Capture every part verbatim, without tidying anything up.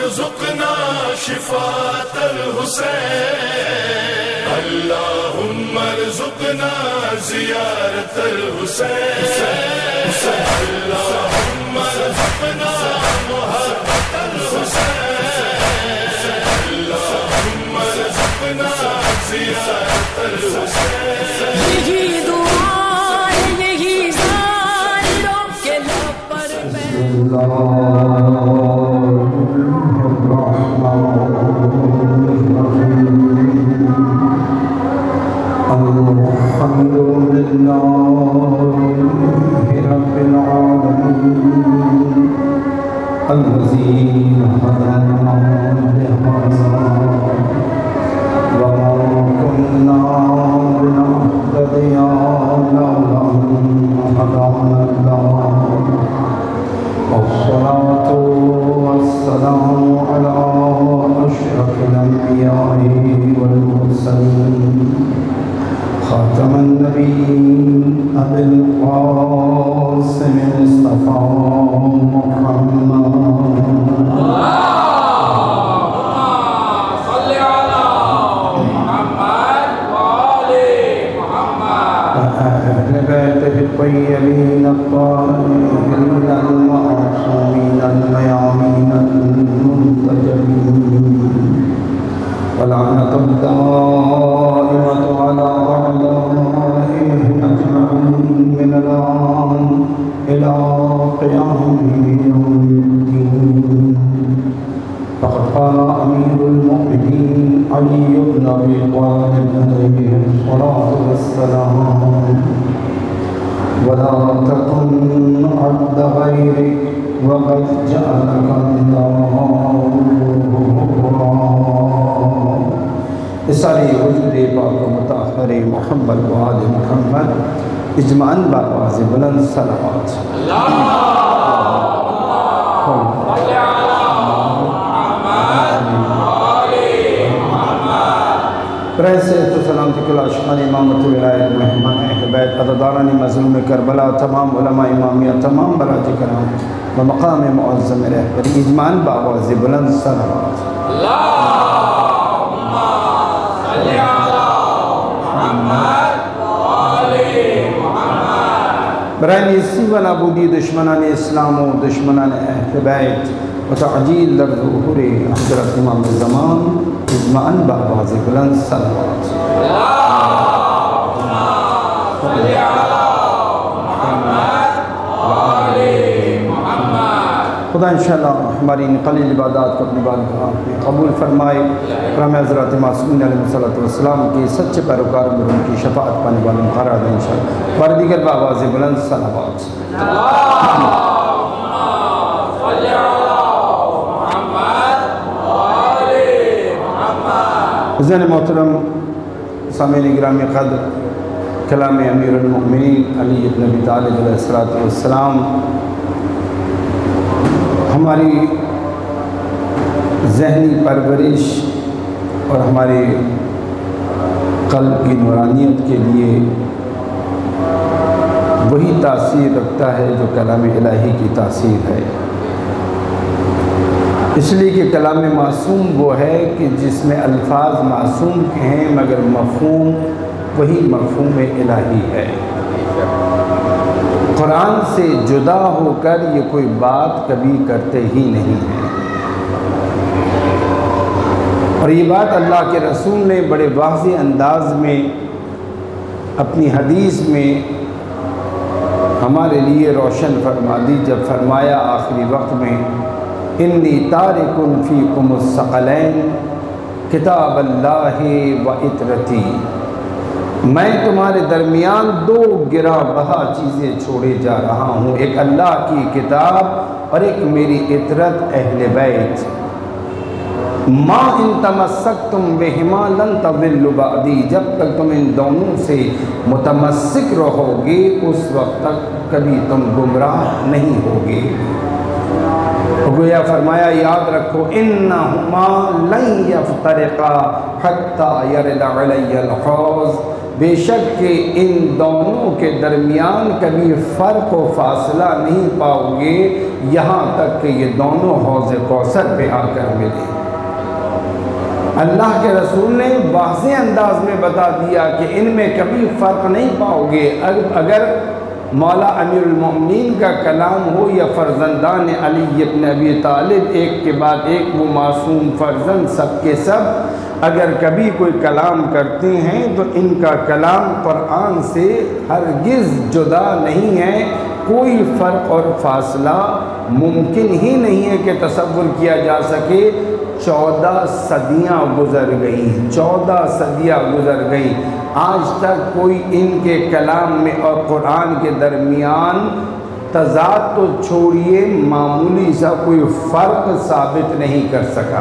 ارزقنا شفاة الحسین اللہم ارزقنا زیارت الحسین اللہم ارزقنا محبت الحسین اللہم ارزقنا زیارت الحسین یہی دعا یہی ظالموں کے لب پر الحمد لله رب العالمين الذي هدانا لهذا وما كنا لنهتدي لولا أن هدانا الله والصلاة والسلام على أشرف الأنبياء والمرسلين خاتم النبيين أبي القاسم المصطفى محمد صل على محمد وآل محمد وأهل بيته الطيبين الطاهرين المعصومين الميامين المنتجبين ولعنة الدائمة على أعدائهم أجمعين من الآن إلى قيام يوم الدين. فقد قال أمير المؤمنين علي بن أبي طالب عليه الصلاة والسلام ولا تكن عبد غيرك وقد جعلك الله اسالی وجود پاک و مطہر محمد و آل محمد اجمعاً بآواز بلند صلوات برائے صحت و سلامتی کل عاشقان امامت ولایت مہمان اہل بیت عدداران مظلوم کربلا تمام علماء امامیہ تمام براج کرام و مقام معظم رہبری اجمعاً بآواز بلند صلوات برائے نیستی و نابودی دشمنان اسلام و دشمنان اہل بیت و تعجیل در ظہور حضرت امام زمان اجمعاً بآواز بلند صلوات خدا انشاءاللہ ہماری قلیل عبادات کو اپنی بارگاہ میں قبول فرمائے کرم حضرت معصومین علیہ السلام کی سچے پیروکار میں ان کی شفاعت پانے والے مقرر دیں انشاءاللہ. بار دیگر بآواز بلند صلوات حضرت محترم سامعین گرامی قدر کلام امیر المؤمنین علی بن ابی طالب علیہ السلام ہماری ذہنی پرورش اور ہمارے قلب کی نورانیت کے لیے وہی تاثیر رکھتا ہے جو کلام الہی کی تاثیر ہے، اس لیے کہ کلام معصوم وہ ہے کہ جس میں الفاظ معصوم کے ہیں مگر مفہوم وہی مفہوم الہی ہے. قرآن سے جدا ہو کر یہ کوئی بات کبھی کرتے ہی نہیں ہیں، اور یہ بات اللہ کے رسول نے بڑے واضح انداز میں اپنی حدیث میں ہمارے لیے روشن فرما دی جب فرمایا آخری وقت میں انی تارک فیکم الثقلین کتاب اللہ و اطرتی، میں تمہارے درمیان دو گرا بہا چیزیں چھوڑے جا رہا ہوں، ایک اللہ کی کتاب اور ایک میری اطرت اہل بیت. ما ان تمسکتم بہما لن تضلوا بعدی، جب تک تم ان دونوں سے متمسک رہو گے اس وقت تک کبھی تم گمراہ نہیں ہوگے. گویا فرمایا یاد رکھو انہما لن یفترقا حتی یرد علی الحوض، بے شک کہ ان دونوں کے درمیان کبھی فرق و فاصلہ نہیں پاؤ گے یہاں تک کہ یہ دونوں حوض کوثر پہ آ کر ملے۔ اللہ کے رسول نے واضح انداز میں بتا دیا کہ ان میں کبھی فرق نہیں پاؤ گے، اگر مولا امیر المومنین کا کلام ہو یا فرزندان علی ابن ابی طالب، ایک کے بعد ایک وہ معصوم فرزند سب کے سب اگر کبھی کوئی کلام کرتے ہیں تو ان کا کلام قرآن سے ہرگز جدا نہیں ہے، کوئی فرق اور فاصلہ ممکن ہی نہیں ہے کہ تصور کیا جا سکے۔ چودہ صدیاں گزر گئیں، چودہ صدیاں گزر گئیں، آج تک کوئی ان کے کلام میں اور قرآن کے درمیان تضاد تو چھوڑیے، معمولی سا کوئی فرق ثابت نہیں کر سکا۔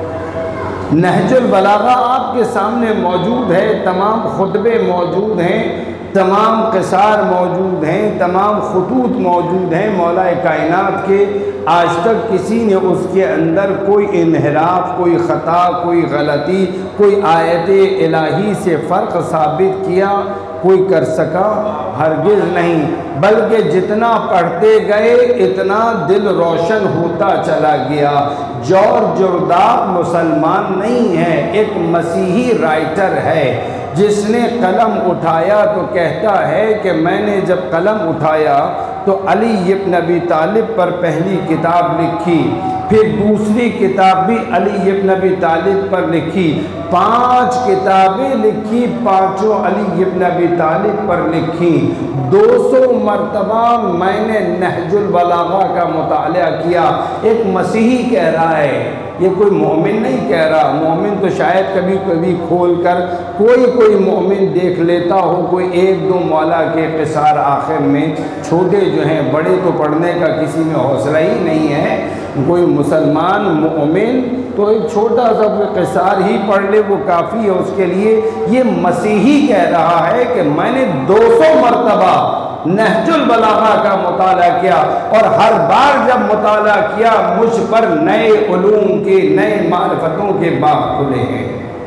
نہج البلاغہ آپ کے سامنے موجود ہے، تمام خطبے موجود ہیں، تمام قصار موجود ہیں، تمام خطوط موجود ہیں مولا کائنات کے۔ آج تک کسی نے اس کے اندر کوئی انحراف، کوئی خطا، کوئی غلطی، کوئی آیت الہی سے فرق ثابت کیا کوئی کر سکا؟ ہرگز نہیں، بلکہ جتنا پڑھتے گئے اتنا دل روشن ہوتا چلا گیا۔ جورج جرداق مسلمان نہیں ہے، ایک مسیحی رائٹر ہے جس نے قلم اٹھایا تو کہتا ہے کہ میں نے جب قلم اٹھایا تو علی ابن ابی طالب پر پہلی کتاب لکھی، پھر دوسری کتاب بھی علی ابن ابی طالب پر لکھی، پانچ کتابیں لکھی، پانچوں علی ابن ابی طالب پر لکھی۔ دو سو مرتبہ میں نے نہج البلاغہ کا مطالعہ کیا۔ ایک مسیحی کہہ رہا ہے، یہ کوئی مومن نہیں کہہ رہا۔ مومن تو شاید کبھی کبھی کھول کر کوئی کوئی مومن دیکھ لیتا ہو، کوئی ایک دو مولا کے قصار آخر میں، چھوٹے جو ہیں، بڑے تو پڑھنے کا کسی میں حوصلہ ہی نہیں ہے۔ کوئی مسلمان مومن تو ایک چھوٹا سا قصار ہی پڑھ لے وہ کافی ہے اس کے لیے۔ یہ مسیحی کہہ رہا ہے کہ میں نے دو سو مرتبہ نہج البلاغہ کا مطالعہ کیا، اور ہر بار جب مطالعہ کیا مجھ پر نئے علوم کے، نئے معرفتوں کے باب کھلے ہیں۔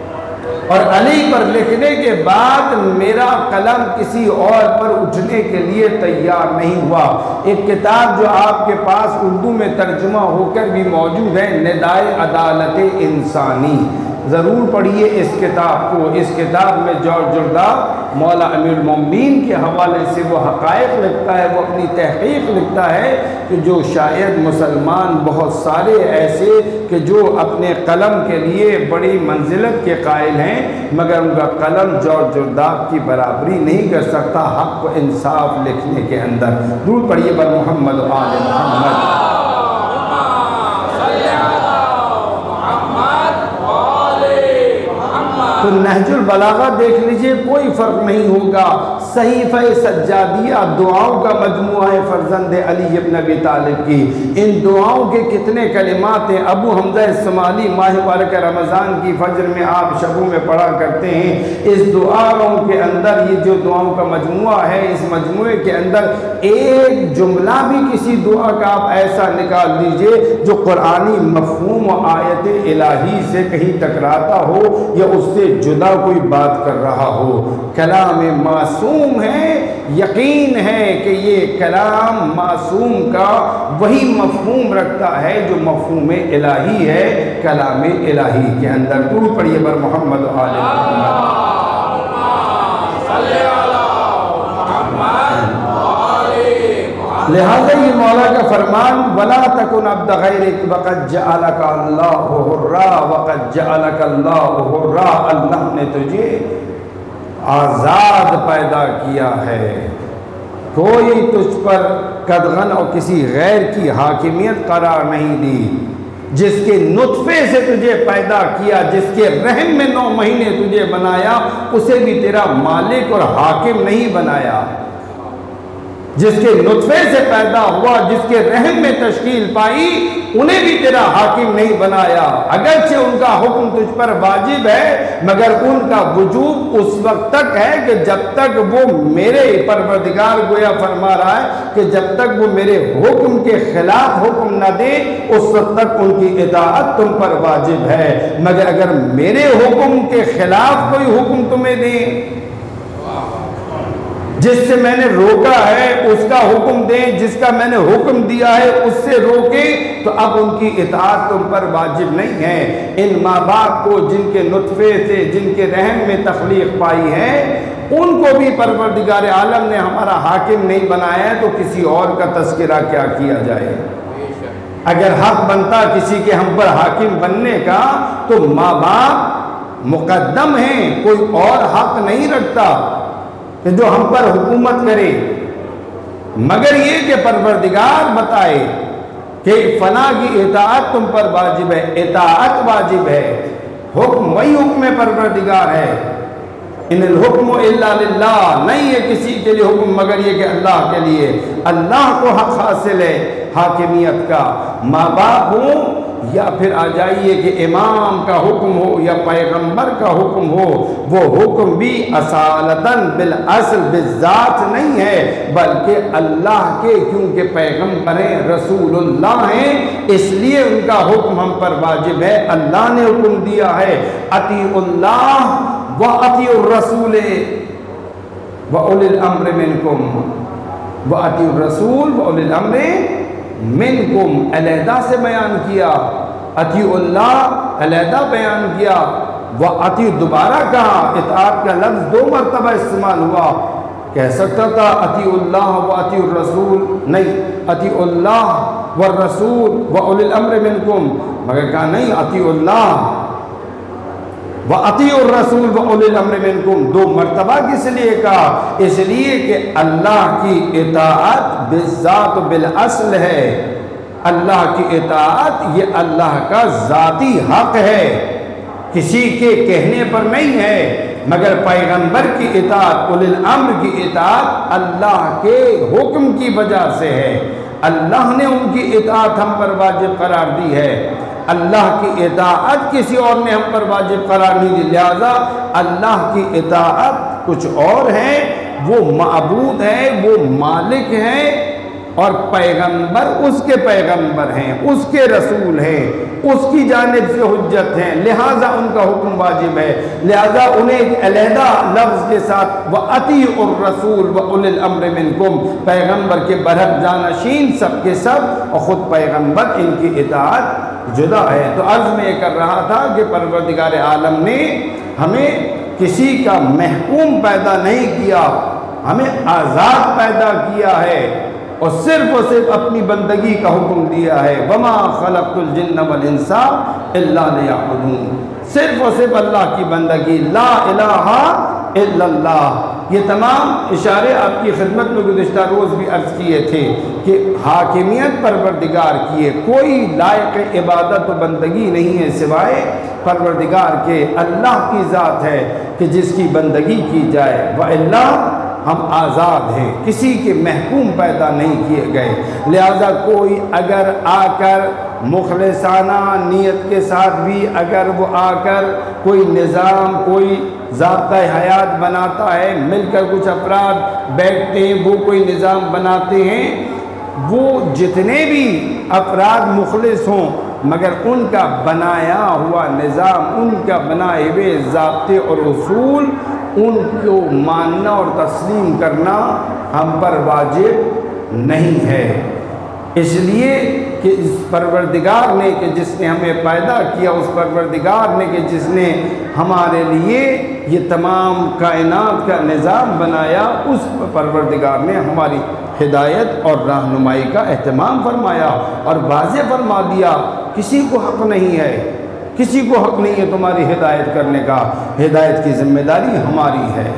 اور علی پر لکھنے کے بعد میرا قلم کسی اور پر اٹھنے کے لیے تیار نہیں ہوا۔ ایک کتاب جو آپ کے پاس اردو میں ترجمہ ہو کر بھی موجود ہے، ندائے عدالت انسانی، ضرور پڑھیے اس کتاب کو۔ اس کتاب میں جورج جرداق مولا امیر المومنین کے حوالے سے وہ حقائق لکھتا ہے، وہ اپنی تحقیق لکھتا ہے کہ جو شاید مسلمان بہت سارے ایسے کہ جو اپنے قلم کے لیے بڑی منزلت کے قائل ہیں، مگر ان کا قلم جورج جرداق کی برابری نہیں کر سکتا حق و انصاف لکھنے کے اندر۔ درود پڑھیے بر محمد و آل محمد۔ تو نہج البلاغہ دیکھ لیجئے، کوئی فرق نہیں ہوگا۔ صحیفہ سجادیہ دعاؤں کا مجموعہ ہے فرزند علی ابن ابی طالب کی۔ ان دعاؤں کے کتنے کلمات ہیں؟ ابو حمزہ الصومالی ماہ مبارک رمضان کی فجر میں آپ شبوں میں پڑھا کرتے ہیں۔ اس دعاؤں کے اندر، یہ جو دعاؤں کا مجموعہ ہے، اس مجموعے کے اندر ایک جملہ بھی کسی دعا کا آپ ایسا نکال دیجئے جو قرآنی مفہوم و آیت الہی سے کہیں ٹکراتا ہو یا اس سے جدا کوئی بات کر رہا ہو۔ کلام معصوم ہے، یقین ہے کہ یہ کلام معصوم کا وہی مفہوم رکھتا ہے جو مفہوم الہی ہے کلام الہی کے اندر۔ درود پڑھیے بر محمد و آل محمد۔ لہذا یہ مولا کا فرمان، وَلَا تَكُنْ عَبْدَ غَيْرِكَ وَقَدْ جَعَلَكَ اللَّهُ حُرًّا وَقَدْ جَعَلَكَ اللَّهُ حُرًّا، اللہ نے تجھے آزاد پیدا کیا ہے، کوئی تجھ پر قدغن اور کسی غیر کی حاکمیت قرار نہیں دی۔ جس کے نطفے سے تجھے پیدا کیا، جس کے رحم میں نو مہینے تجھے بنایا، اسے بھی تیرا مالک اور حاکم نہیں بنایا۔ جس کے نطفے سے پیدا ہوا، جس کے رحم میں تشکیل پائی، انہیں بھی تیرا حاکم نہیں بنایا۔ اگرچہ ان کا حکم تجھ پر واجب ہے، مگر ان کا وجوب اس وقت تک ہے کہ جب تک وہ میرے پروردگار گویا فرما رہا ہے کہ جب تک وہ میرے حکم کے خلاف حکم نہ دے اس وقت تک ان کی اطاعت تم پر واجب ہے، مگر اگر میرے حکم کے خلاف کوئی حکم تمہیں دے جس سے میں نے روکا ہے اس کا حکم دیں، جس کا میں نے حکم دیا ہے اس سے روکیں، تو اب ان کی اطاعت تم پر واجب نہیں ہے۔ ان ماں باپ کو جن کے نطفے سے، جن کے رحم میں تخلیق پائی ہے، ان کو بھی پروردگار عالم نے ہمارا حاکم نہیں بنایا ہے، تو کسی اور کا تذکرہ کیا کیا جائے؟ اگر حق بنتا کسی کے ہم پر حاکم بننے کا تو ماں باپ مقدم ہیں، کوئی اور حق نہیں رکھتا کہ جو ہم پر حکومت کرے، مگر یہ کہ پروردگار بتائے کہ فلاں کی اطاعت تم پر واجب ہے، اطاعت واجب ہے، حکم وہی حکم پروردگار ہے۔ ان الحکم الا للہ، نہیں ہے کسی کے لیے حکم مگر یہ کہ اللہ کے لیے، اللہ کو حق حاصل ہے حاکمیت کا، ماں باپ ہوں یا پھر آ جائیے کہ امام کا حکم ہو یا پیغمبر کا حکم ہو، وہ حکم بھی اصالتاً بالاصل بالذات نہیں ہے، بلکہ اللہ کے، کیونکہ پیغمبر ہیں، رسول اللہ ہیں، اس لیے ان کا حکم ہم پر واجب ہے۔ اللہ نے حکم دیا ہے اطیعوا اللہ وَأَطِيعُوا الرَّسُولِ وَأُولِي الْأَمْرِ مِنْكُمْ، وَأَطِيعُوا الرَّسُولِ وَأُولِي الْأَمْرِ مِنْكُمْ علیحدہ سے بیان کیا، اطیعوا اللہ علیحدہ بیان کیا، وَأَطِيعُوا دوبارہ کہا، اطاعت کا لفظ دو مرتبہ استعمال ہوا۔ کہہ سکتا تھا اطیعوا اللہ وَأَطِيعُوا الرَّسُولِ، نہیں، اطیعوا اللہ وَالرَّسُولِ وَأُولِي الْأَمْرِ مِنْكُمْ، مگر کہا نہیں، اطیعوا اللہ وَأَطِيعُوا الرَّسُولَ وَأُولِي الْأَمْرِ مِنْكُمْ، دو مرتبہ کس لیے کہا؟ اس لیے کہ اللہ کی اطاعت بالذات و بالاصل ہے، اللہ کی اطاعت یہ اللہ کا ذاتی حق ہے، کسی کے کہنے پر نہیں ہے، مگر پیغمبر کی اطاعت، اولی الامر کی اطاعت اللہ کے حکم کی وجہ سے ہے، اللہ نے ان کی اطاعت ہم پر واجب قرار دی ہے، اللہ کی اطاعت کسی اور نے ہم پر واجب قرار نہیں دی، لہذا اللہ کی اطاعت کچھ اور ہے، وہ معبود ہے، وہ مالک ہے، اور پیغمبر اس کے پیغمبر ہیں، اس کے رسول ہیں، اس کی جانب سے حجت ہیں، لہذا ان کا حکم واجب ہے، لہذا انہیں ایک علیحدہ لفظ کے ساتھ وَأَطِيعُوا الرَّسُولَ وَأُولِي الْأَمْرِ مِنْكُمْ، پیغمبر کے برحق جانشین سب کے سب اور خود پیغمبر، ان کی اطاعت جدا ہے۔ تو عرض میں یہ کر رہا تھا کہ پروردگار عالم نے ہمیں کسی کا محکوم پیدا نہیں کیا، ہمیں آزاد پیدا کیا ہے، اور صرف اور صرف اپنی بندگی کا حکم دیا ہے، وَمَا خَلَقْتُ الْجِنَّ وَالْإِنسَ إِلَّا لِيَعْبُدُونِ، صرف اور صرف اللہ کی بندگی، لا الہ الا اللہ۔ یہ تمام اشارے آپ کی خدمت میں گزشتہ روز بھی عرض کیے تھے کہ حاکمیت پروردگار کی ہے، کوئی لائق عبادت و بندگی نہیں ہے سوائے پروردگار کے، اللہ کی ذات ہے کہ جس کی بندگی کی جائے، وَإِلَّا ہم آزاد ہیں، کسی کے محکوم پیدا نہیں کیے گئے، لہذا کوئی اگر آ کر مخلصانہ نیت کے ساتھ بھی اگر وہ آ کر کوئی نظام، کوئی ضابطۂ حیات بناتا ہے، مل کر کچھ افراد بیٹھتے ہیں، وہ کوئی نظام بناتے ہیں، وہ جتنے بھی افراد مخلص ہوں مگر ان کا بنایا ہوا نظام، ان کا بنائے ہوئے ضابطے اور اصول، ان کو ماننا اور تسلیم کرنا ہم پر واجب نہیں ہے، اس لیے کہ اس پروردگار نے کہ جس نے ہمیں پیدا کیا، اس پروردگار نے کہ جس نے ہمارے لیے یہ تمام کائنات کا نظام بنایا، اس پروردگار نے ہماری ہدایت اور رہنمائی کا اہتمام فرمایا اور واضح فرما دیا کسی کو حق نہیں ہے، کسی کو حق نہیں ہے تمہاری ہدایت کرنے کا، ہدایت کی ذمہ داری ہماری ہے،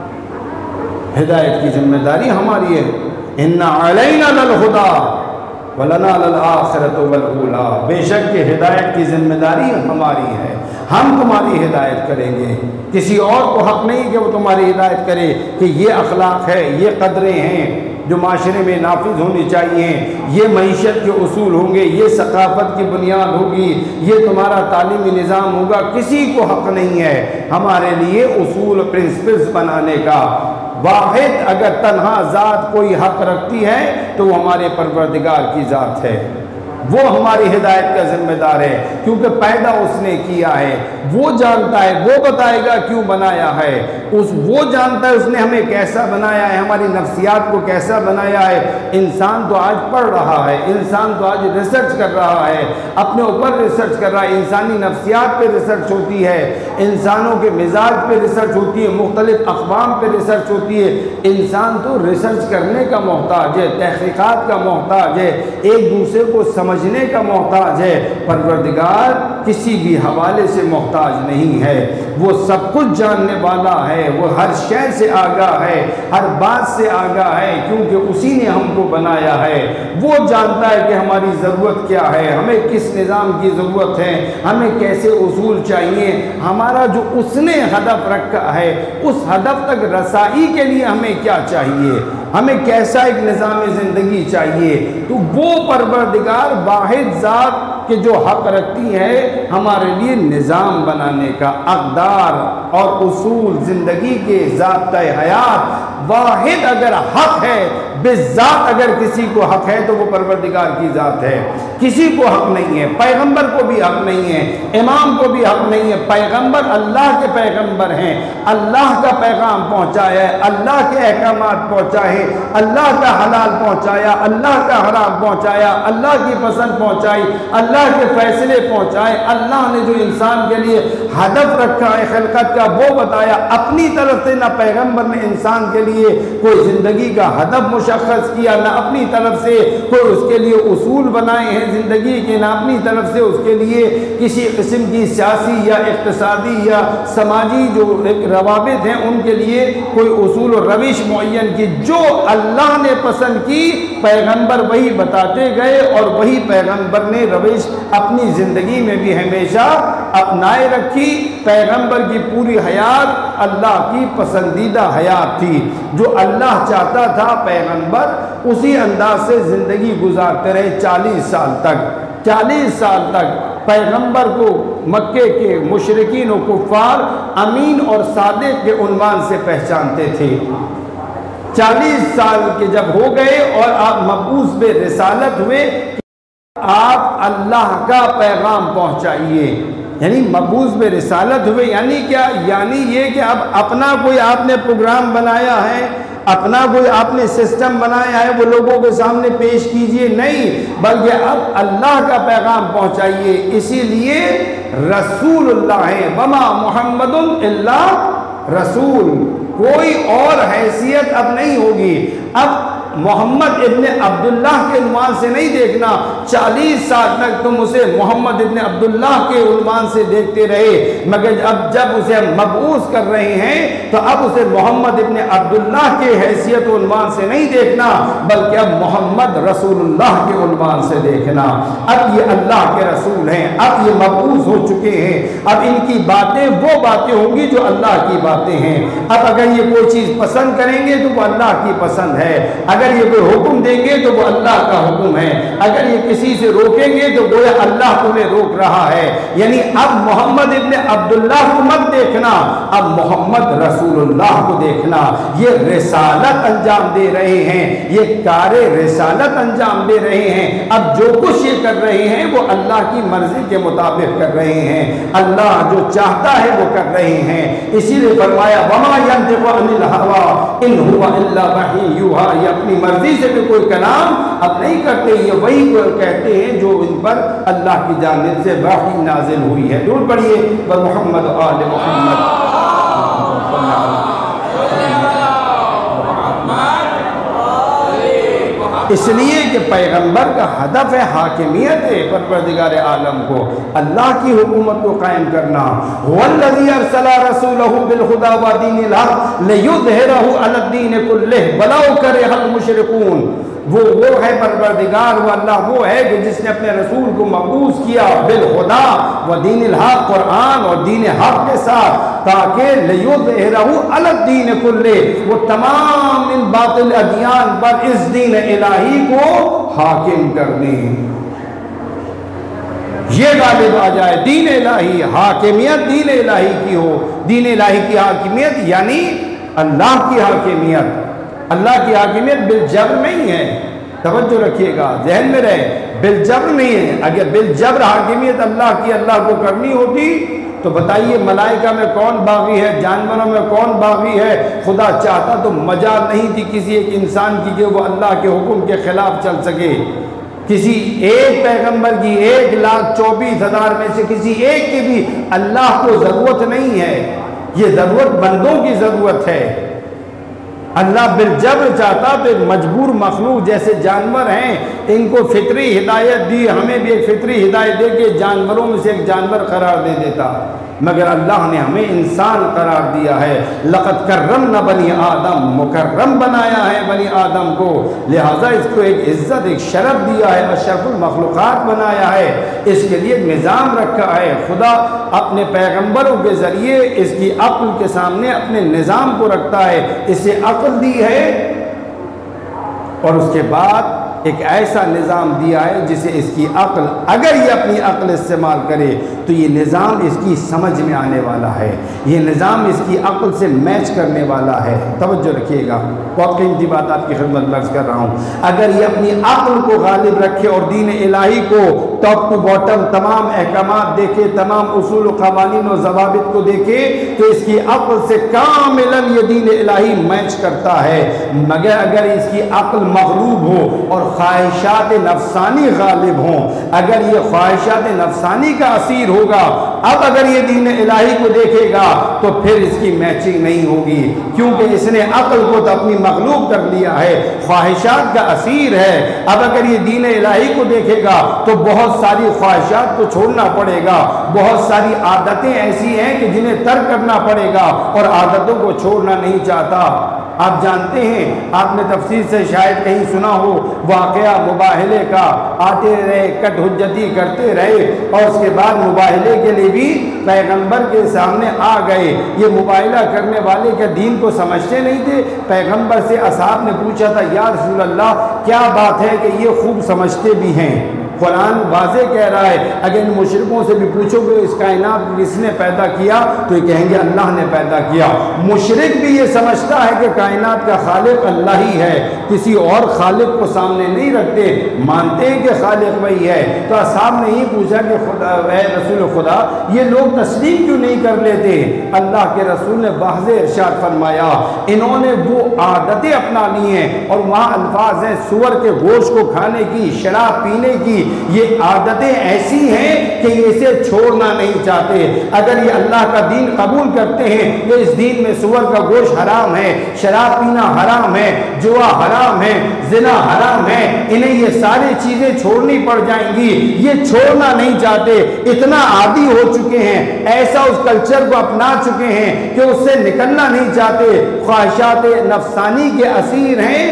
ہدایت کی ذمہ داری ہماری ہے۔ اِنَّ عَلَيْنَا لَلْهُدَىٰ وَلَنَا لَلْآخِرَةُ وَالْأُولَىٰ، بے شک کہ ہدایت کی ذمہ داری ہماری ہے، ہم تمہاری ہدایت کریں گے، کسی اور کو حق نہیں کہ وہ تمہاری ہدایت کرے کہ یہ اخلاق ہے، یہ قدریں ہیں جو معاشرے میں نافذ ہونی چاہیے، یہ معیشت کے اصول ہوں گے، یہ ثقافت کی بنیاد ہوگی، یہ تمہارا تعلیمی نظام ہوگا، کسی کو حق نہیں ہے ہمارے لیے اصول پرنسپلز بنانے کا۔ واحد اگر تنہا ذات کوئی حق رکھتی ہے تو وہ ہمارے پروردگار کی ذات ہے، وہ ہماری ہدایت کا ذمہ دار ہے، کیونکہ پیدا اس نے کیا ہے، وہ جانتا ہے، وہ بتائے گا کیوں بنایا ہے، اس وہ جانتا ہے اس نے ہمیں کیسا بنایا ہے، ہماری نفسیات کو کیسا بنایا ہے۔ انسان تو آج پڑھ رہا ہے، انسان تو آج ریسرچ کر رہا ہے، اپنے اوپر ریسرچ کر رہا ہے، انسانی نفسیات پہ ریسرچ ہوتی ہے، انسانوں کے مزاج پہ ریسرچ ہوتی ہے، مختلف اقوام پہ ریسرچ ہوتی ہے۔ انسان تو ریسرچ کرنے کا محتاج ہے، تحقیقات کا محتاج ہے، ایک دوسرے کو سمجھنے کا محتاج ہے۔ پروردگار کسی بھی حوالے سے محتاج نہیں ہے، وہ سب کچھ جاننے والا ہے، وہ ہر شے سے آگاہ ہے، ہر بات سے آگاہ ہے، کیونکہ اسی نے ہم کو بنایا ہے۔ وہ جانتا ہے کہ ہماری ضرورت کیا ہے، ہمیں کس نظام کی ضرورت ہے، ہمیں کیسے اصول چاہیے، ہمارا جو اس نے ہدف رکھا ہے اس ہدف تک رسائی کے لیے ہمیں کیا چاہیے، ہمیں کیسا ایک نظام زندگی چاہیے۔ تو وہ پروردگار واحد ذات کہ جو حق رکھتی ہے ہمارے لیے نظام بنانے کا، اقدار اور اصول، زندگی کے ضابطۂ حیات، واحد اگر حق ہے، بالذات اگر کسی کو حق ہے تو وہ پروردگار کی ذات ہے، کسی کو حق نہیں ہے، پیغمبر کو بھی حق نہیں ہے، امام کو بھی حق نہیں ہے۔ پیغمبر اللہ کے پیغمبر ہیں، اللہ کا پیغام پہنچایا ہے، اللہ کے احکامات پہنچائے، اللہ کا حلال پہنچایا، اللہ کا حرام پہنچایا، اللہ کی پسند پہنچائی، اللہ کے فیصلے پہنچائے، اللہ نے جو انسان کے لیے ہدف رکھا ہے خلقت کا وہ بتایا۔ اپنی طرف سے نہ پیغمبر نے انسان کے لیے کوئی زندگی کا ہدف مشخص کیا، نہ اپنی طرف سے کوئی اس کے لیے اصول بنائے ہیں زندگی کے، نہ اپنی طرف سے اس کے لیے کسی قسم کی سیاسی یا اقتصادی یا سماجی جو روابط ہیں ان کے لیے کوئی اصول و روش معین کی۔ جو اللہ نے پسند کی پیغمبر وہی بتاتے گئے، اور وہی پیغمبر نے روش اپنی زندگی میں بھی ہمیشہ اپنائے رکھی۔ پیغمبر کی پوری حیات اللہ کی پسندیدہ حیات تھی، جو اللہ چاہتا تھا پیغمبر اسی انداز سے زندگی گزارتے رہے چالیس سال تک۔ چالیس سال تک پیغمبر کو مکے کے مشرکین و کفار امین اور صادق کے عنوان سے پہچانتے تھے۔ چالیس سال کے جب ہو گئے اور آپ مبعوث بے رسالت ہوئے، آپ اللہ کا پیغام پہنچائیے، یعنی مبعوث بے رسالت ہوئے، یعنی کیا؟ یعنی یہ کہ اب اپنا کوئی آپ نے پروگرام بنایا ہے، اپنا کوئی آپ نے سسٹم بنایا ہے وہ لوگوں کے سامنے پیش کیجئے، نہیں، بلکہ اب اللہ کا پیغام پہنچائیے۔ اسی لیے رسول اللہ ہے، وما محمد الا رسول، کوئی اور حیثیت اب نہیں ہوگی۔ اب محمد ابن عبداللہ کے عنوان سے نہیں دیکھنا، چالیس سال تک تم اسے محمد ابن عبداللہ کے عنوان سے دیکھتے رہے، مگر اب جب اسے مبعوث کر رہے ہیں تو اب اسے محمد ابن عبداللہ کے حیثیت و عنوان سے نہیں دیکھنا، بلکہ اب محمد رسول اللہ کے عنوان سے دیکھنا۔ اب یہ اللہ کے رسول ہیں، اب یہ مبعوث ہو چکے ہیں، اب ان کی باتیں وہ باتیں ہوں گی جو اللہ کی باتیں ہیں۔ اب اگر یہ کوئی چیز پسند کریں گے تو وہ اللہ کی پسند ہے، اگر یہ کوئی حکم دیں گے تو وہ اللہ کا حکم ہے، اگر یہ کسی سے روکیں گے تو گویا اللہ تمہیں روک رہا ہے۔ یعنی اب محمد ابن عبداللہ کو مت دیکھنا، اب محمد رسول اللہ کو دیکھنا۔ یہ رسالت انجام دے رہے ہیں، یہ کار رسالت انجام دے رہے ہیں۔ اب جو کچھ یہ کر رہے ہیں وہ اللہ کی مرضی کے مطابق کر رہے ہیں، اللہ جو چاہتا ہے وہ کر رہے ہیں۔ اسی لیے فرمایا وما ينطق عن الهوى ان هو الا وحی یوحی، یہ اپنی مرضی سے بھی کوئی کلام اب نہیں کرتے، یہ وہی کہتے ہیں جو ان پر اللہ کی جانب سے وحی نازل ہوئی ہے۔ دور پڑھیے محمد آل محمد۔ اس لیے کہ پیغمبر کا ہدف ہے حاکمیت ہے پروردگار عالم کو، اللہ کی حکومت کو قائم کرنا۔ والذی ارسل رسولہ بالہدی ودین الحق لیظہرہ علی الدین کلہ ولو کرہ المشرکون۔ وہ وہ ہے پروردگار، وہ اللہ وہ ہے کہ جس نے اپنے رسول کو مبعوث کیا بالہدی و دین الحق، قرآن اور دین حق کے ساتھ، تاکہ لیظہرہ علی الدین کلہ، وہ تمام ان باطل ادیان پر اس دین الہی کو حاکم کر دیں، یہ غالب آ جائے۔ دین الہی حاکمیت دین الہی کی ہو، دین الہی کی حاکمیت یعنی اللہ کی حاکمیت۔ اللہ کی حاکمیت بالجبر نہیں ہے، توجہ رکھیے گا، ذہن میں رہے، بالجبر نہیں ہے. اگر بالجبر حاکمیت اللہ کی اللہ کو کرنی ہوتی تو بتائیے ملائکہ میں کون باغی ہے، جانوروں میں کون باغی ہے؟ خدا چاہتا تو مجال نہیں تھی کسی ایک انسان کی کہ وہ اللہ کے حکم کے خلاف چل سکے. کسی ایک پیغمبر کی ایک لاکھ چوبیس ہزار میں سے کسی ایک کی بھی اللہ کو ضرورت نہیں ہے. یہ ضرورت بندوں کی ضرورت ہے. اللہ بالجبر چاہتا تو ایک مجبور مخلوق جیسے جانور ہیں ان کو فطری ہدایت دی، ہمیں بھی ایک فطری ہدایت دے کے جانوروں میں سے ایک جانور قرار دے دیتا، مگر اللہ نے ہمیں انسان قرار دیا ہے. لقد کرمنا بنی آدم، مکرم بنایا ہے بنی آدم کو، لہٰذا اس کو ایک عزت ایک شرف دیا ہے، اشرف المخلوقات بنایا ہے. اس کے لیے نظام رکھا ہے. خدا اپنے پیغمبروں کے ذریعے اس کی عقل کے سامنے اپنے نظام کو رکھتا ہے. اسے عقل دی ہے اور اس کے بعد ایک ایسا نظام دیا ہے جسے اس کی عقل، اگر یہ اپنی عقل استعمال کرے تو یہ نظام اس کی سمجھ میں آنے والا ہے، یہ نظام اس کی عقل سے میچ کرنے والا ہے. توجہ رکھیے گا، بہت قیمتی بات آپ کی خدمت میں عرض کر رہا ہوں. اگر یہ اپنی عقل کو غالب رکھے اور دین الہی کو ٹاپ ٹو باٹم تمام احکامات دیکھے، تمام اصول و قوانین و ضوابط کو دیکھے تو اس کی عقل سے کاملاً یہ دین الہی میچ کرتا ہے. مگر اگر اس کی عقل مغلوب ہو اور خواہشات نفسانی غالب ہوں، اگر یہ خواہشات نفسانی کا اسیر ہوگا، اب اگر یہ دین الہی کو دیکھے گا تو پھر اس کی میچنگ نہیں ہوگی، کیونکہ اس نے عقل کو تو اپنی مغلوب کر لیا ہے، خواہشات کا اسیر ہے. اب اگر یہ دین الہی کو دیکھے گا تو بہت ساری خواہشات کو چھوڑنا پڑے گا، بہت ساری عادتیں ایسی ہیں کہ جنہیں ترک کرنا پڑے گا اور عادتوں کو چھوڑنا نہیں چاہتا. آپ جانتے ہیں، آپ نے تفسیر سے شاید کہیں سنا ہو واقعہ مباہلے کا، آتے رہے کٹ حجتی کرتے رہے اور اس کے بعد مباہلے کے لیے بھی پیغمبر کے سامنے آ گئے. یہ مباہلہ کرنے والے کیا دین کو سمجھتے نہیں تھے؟ پیغمبر سے اصحاب نے پوچھا تھا یا رسول اللہ کیا بات ہے کہ یہ خوب سمجھتے بھی ہیں؟ قرآن واضح کہہ رہا ہے، اگر ان مشرکوں سے بھی پوچھو گے اس کائنات کو کس نے پیدا کیا تو یہ کہیں گے اللہ نے پیدا کیا. مشرک بھی یہ سمجھتا ہے کہ کائنات کا خالق اللہ ہی ہے، کسی اور خالق کو سامنے نہیں رکھتے، مانتے ہیں کہ خالق وہی ہے. تو اصحاب نے ہی پوچھا کہ خدا اے رسول خدا یہ لوگ تسلیم کیوں نہیں کر لیتے؟ اللہ کے رسول نے واضح ارشاد فرمایا انہوں نے وہ عادتیں اپنا لی ہیں، اور وہاں الفاظ ہیں سور کے گوشت کو کھانے کی، شراب پینے کی. یہ عادتیں ایسی ہیں کہ یہ اسے چھوڑنا نہیں چاہتے. اگر یہ اللہ کا دین قبول کرتے ہیں کہ اس دین میں سور کا گوشت حرام ہے، شراب پینا حرام ہے، جوا حرام ہے، زنا حرام ہے، انہیں یہ ساری چیزیں چھوڑنی پڑ جائیں گی. یہ چھوڑنا نہیں چاہتے، اتنا عادی ہو چکے ہیں، ایسا اس کلچر کو اپنا چکے ہیں کہ اس سے نکلنا نہیں چاہتے. خواہشات نفسانی کے اسیر ہیں،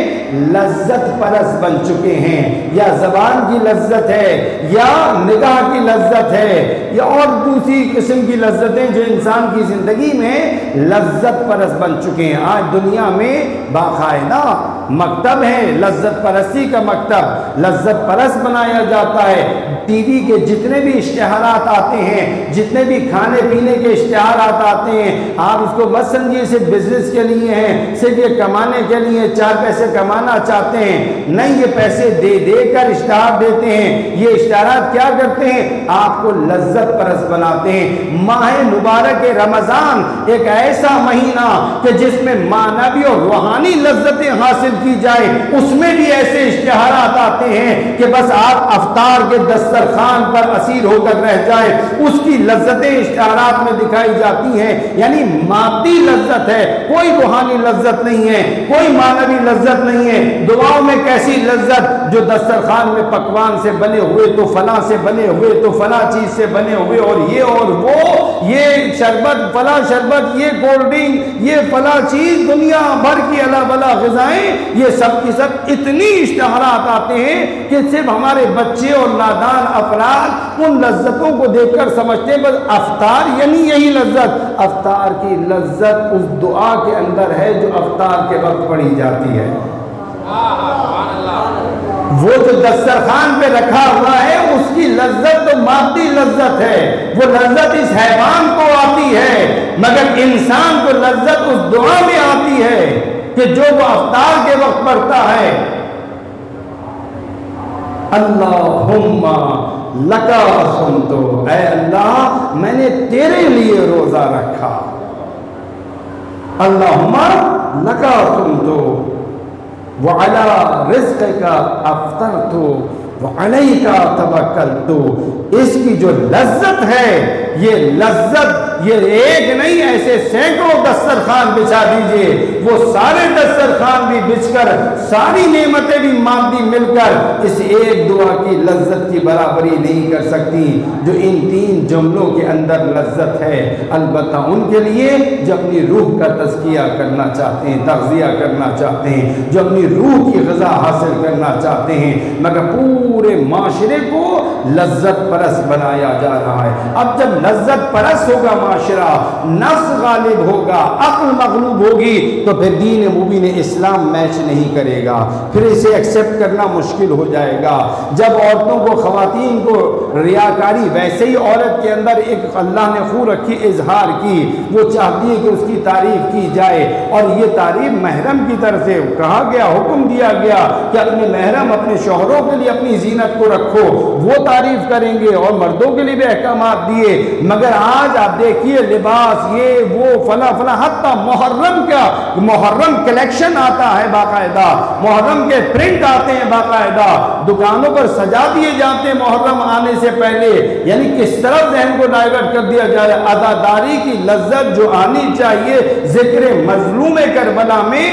لذت پرست بن چکے ہیں. یا زبان کی لذت ہے، یا نگاہ کی لذت ہے، یا اور دوسری قسم کی لذتیں جو انسان کی زندگی میں لذت پرست بن چکے ہیں. آج دنیا میں باقاعدہ مکتب ہے لذت پرستی کا مکتب، لذت پرست بنایا جاتا ہے. ٹی وی کے جتنے بھی اشتہارات آتے ہیں، جتنے بھی کھانے پینے کے اشتہارات آتے ہیں، آپ اس کو مت سمجھیے صرف بزنس کے لیے ہیں، صرف یہ کمانے کے لیے چار پیسے کمانا چاہتے ہیں. نہیں، یہ پیسے دے دے کر اشتہار دیتے ہیں. یہ اشتہارات کیا کرتے ہیں؟ آپ کو لذت پرست بناتے ہیں. ماہ مبارک رمضان ایک ایسا مہینہ کہ جس میں معنوی اور روحانی لذتیں حاصل کی جائے، اس میں بھی ایسے اشتہارات آتے ہیں کہ بس آپ افطار کے دسترخوان پر اسیر ہو کر رہ جائے. اس کی لذتیں اشتہارات میں دکھائی جاتی ہیں. یعنی مادی لذت ہے، کوئی روحانی لذت نہیں ہے، کوئی معنوی لذت نہیں ہے. دعاؤں میں کیسی لذت جو دسترخوان میں پکوان سے بنے ہوئے تو فلاں سے بنے ہوئے تو فلاں چیز سے بنے ہوئے، اور یہ اور وہ، یہ شربت فلاں شربت، یہ کولڈ ڈرنک، یہ فلاں چیز، دنیا بھر کی الا بلا غذائیں، یہ سب کی سب اتنی اشتہارات آتے ہیں کہ صرف ہمارے بچے اور نادان افراد ان لذتوں کو دیکھ کر سمجھتے ہیں بس افطار یعنی یہی لذت. افطار کی لذت اس دعا کے اندر ہے جو افطار کے وقت پڑھی جاتی ہے. وہ جو دسترخوان پہ رکھا ہوا ہے اس کی لذت تو مادی لذت ہے، وہ لذت اس حیوان کو آتی ہے، مگر انسان کو لذت اس دعا میں آتی ہے کہ جو وہ افطار کے وقت پڑھتا ہے. اللہم لکا صمتو، اے اللہ میں نے تیرے لیے روزہ رکھا، اللہم لکا صمتو وعلی رزقک افطرت وعلیک توکلت، اس کی جو لذت ہے یہ لذت یہ ایک نہیں، ایسے سینکڑوں دسترخوان بچھا دیجئے، وہ سارے دسترخوان بھی بچھ کر ساری نعمتیں بھی مادی مل کر اس ایک دعا کی لذت کی برابری نہیں کر سکتی جو ان تین جملوں کے اندر لذت ہے۔ البتہ ان کے لیے جو اپنی روح کا تزکیہ کرنا چاہتے ہیں، تغذیہ کرنا چاہتے ہیں، جو اپنی روح کی غذا حاصل کرنا چاہتے ہیں، مگر پورے معاشرے کو لذت پرست بنایا جا رہا ہے۔ اب جب لذت پرست ہوگا معاشرہ، نفس غالب ہوگا، عقل مغلوب ہوگی، تو پھر دین مبین اسلام میچ نہیں کرے گا، پھر اسے ایکسیپٹ کرنا مشکل ہو جائے گا۔ جب عورتوں کو، خواتین کو ریاکاری، ویسے ہی عورت کے اندر ایک اللہ نے خو رکھی اظہار کی، وہ چاہتی ہے کہ اس کی تعریف کی جائے، اور یہ تعریف محرم کی طرف سے کہا گیا، حکم دیا گیا کہ اپنے محرم، اپنے شوہروں کے لیے اپنی زینت کو رکھو، وہ تعریف کریں گے، اور مردوں کے لیے بھی احکامات دیے۔ مگر آج آپ دیکھیے لباس یہ وہ فلاں فلاں، حتیٰ محرم کا محرم کلیکشن آتا ہے باقاعدہ، محرم کے پرنٹ آتے ہیں باقاعدہ، دکانوں پر سجا دیے جاتے ہیں محرم آنے سے پہلے۔ یعنی کس طرح ذہن کو ڈائیورٹ کر دیا جائے، عزاداری کی لذت جو آنی چاہیے ذکر مظلوم کربلا میں،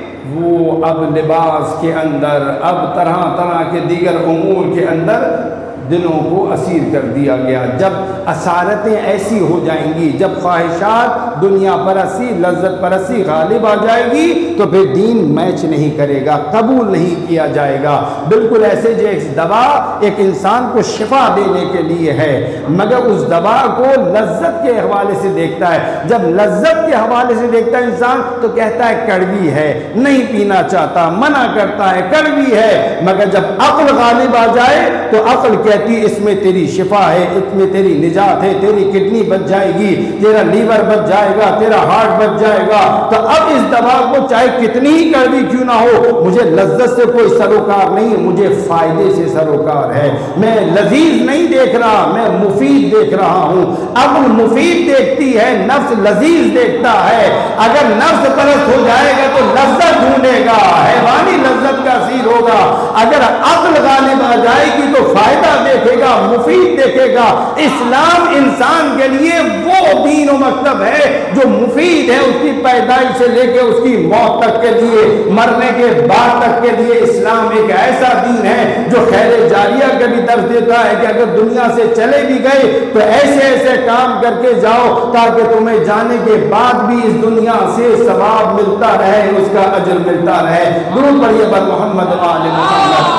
وہ اب لباس کے اندر، اب طرح طرح کے دیگر امور کے اندر دلوں کو اسیر کر دیا گیا۔ جب اسارتیں ایسی ہو جائیں گی، جب خواہشات، دنیا پرستی، لذت پرستی غالب آ جائے گی، تو پھر دین میچ نہیں کرے گا، قبول نہیں کیا جائے گا۔ بالکل ایسے جو ایک دوا ایک انسان کو شفا دینے کے لیے ہے، مگر اس دوا کو لذت کے حوالے سے دیکھتا ہے۔ جب لذت کے حوالے سے دیکھتا ہے انسان تو کہتا ہے کڑوی ہے، نہیں پینا چاہتا، منع کرتا ہے کڑوی ہے۔ مگر جب عقل غالب آ جائے تو عقل کہتی اس میں تیری شفا ہے، اس میں تیری نجات ہے، تیری کڈنی بچ جائے گی، تیرا لیور بچ جائے گا، تیرا ہارٹ بچ جائے گا۔ تو اب اس دوا کو چاہے کتنی ہی کڑوی کیوں نہ ہو، مجھے لذت سے کوئی سروکار نہیں، مجھے فائدے سے سروکار ہے۔ میں لذیذ نہیں دیکھ رہا، میں مفید دیکھ رہا ہوں۔ عقل مفید دیکھتی ہے، نفس لذیذ دیکھتا ہے۔ اگر نفس پرست ہو جائے گا تو لذت ڈھونڈے گا، حیوانی لذت کا اسیر ہوگا۔ اگر عقل غالب آ جائے گی تو فائدہ دیکھے گا، مفید دیکھے گا۔ اسلام انسان کے لیے وہ دین و مکتب ہے جو مفید ہے، اس کی پیدائش سے لے کے اس کی موت تک کے لیے، مرنے کے بعد تک کے لیے۔ اسلام ایک ایسا دین ہے جو خیر جاریہ کا بھی درس دیتا ہے کہ اگر دنیا سے چلے بھی گئے تو ایسے ایسے کام کر کے جاؤ تاکہ تمہیں جانے کے بعد بھی اس دنیا سے ثواب ملتا رہے، اس کا اجر ملتا رہے۔ درود پڑھیے بر محمد آل محمد،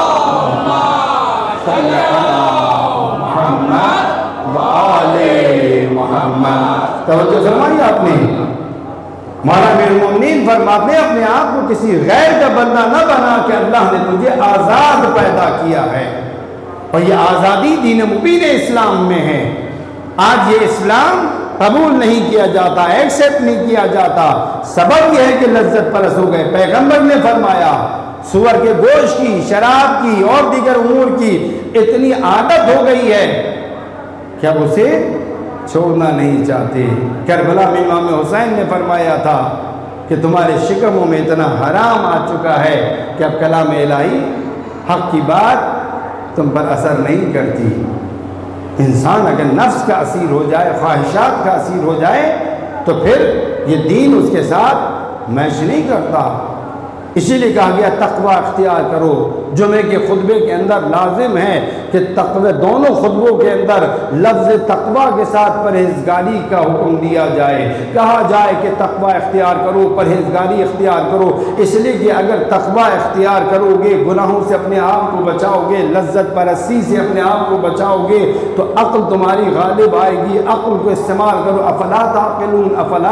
محمد وآل محمد۔ توجہ فرمائی آپ نے، مولانا امیر المومنین فرماتے ہیں اپنے آپ کو کسی غیر کا بندہ نہ بنا کہ اللہ نے تجھے آزاد پیدا کیا ہے، اور یہ آزادی دین مبین اسلام میں ہے۔ آج یہ اسلام قبول نہیں کیا جاتا، ایکسیپٹ نہیں کیا جاتا، سبب یہ ہے کہ لذت پرست ہو گئے۔ پیغمبر نے فرمایا سور کے گوشت کی، شراب کی اور دیگر امور کی اتنی عادت ہو گئی ہے کہ اب اسے چھوڑنا نہیں چاہتے۔ کربلا میں امام حسین نے فرمایا تھا کہ تمہارے شکموں میں اتنا حرام آ چکا ہے کہ اب کلام الہی، حق کی بات تم پر اثر نہیں کرتی۔ انسان اگر نفس کا اسیر ہو جائے، خواہشات کا اسیر ہو جائے، تو پھر یہ دین اس کے ساتھ میچ نہیں کرتا۔ اسی لیے کہا گیا تقوی اختیار کرو۔ جمعے کے خطبے کے اندر لازم ہے کہ تقوی، دونوں خطبوں کے اندر لفظ تقوی کے ساتھ پرہیزگاری کا حکم دیا جائے، کہا جائے کہ تقوی اختیار کرو، پرہیزگاری اختیار کرو۔ اس لیے کہ اگر تقوی اختیار کرو گے، گناہوں سے اپنے آپ کو بچاؤ گے، لذت پرستی سے اپنے آپ کو بچاؤ گے، تو عقل تمہاری غالب آئے گی۔ عقل کو استعمال کرو۔ افلا تعقلون، افلا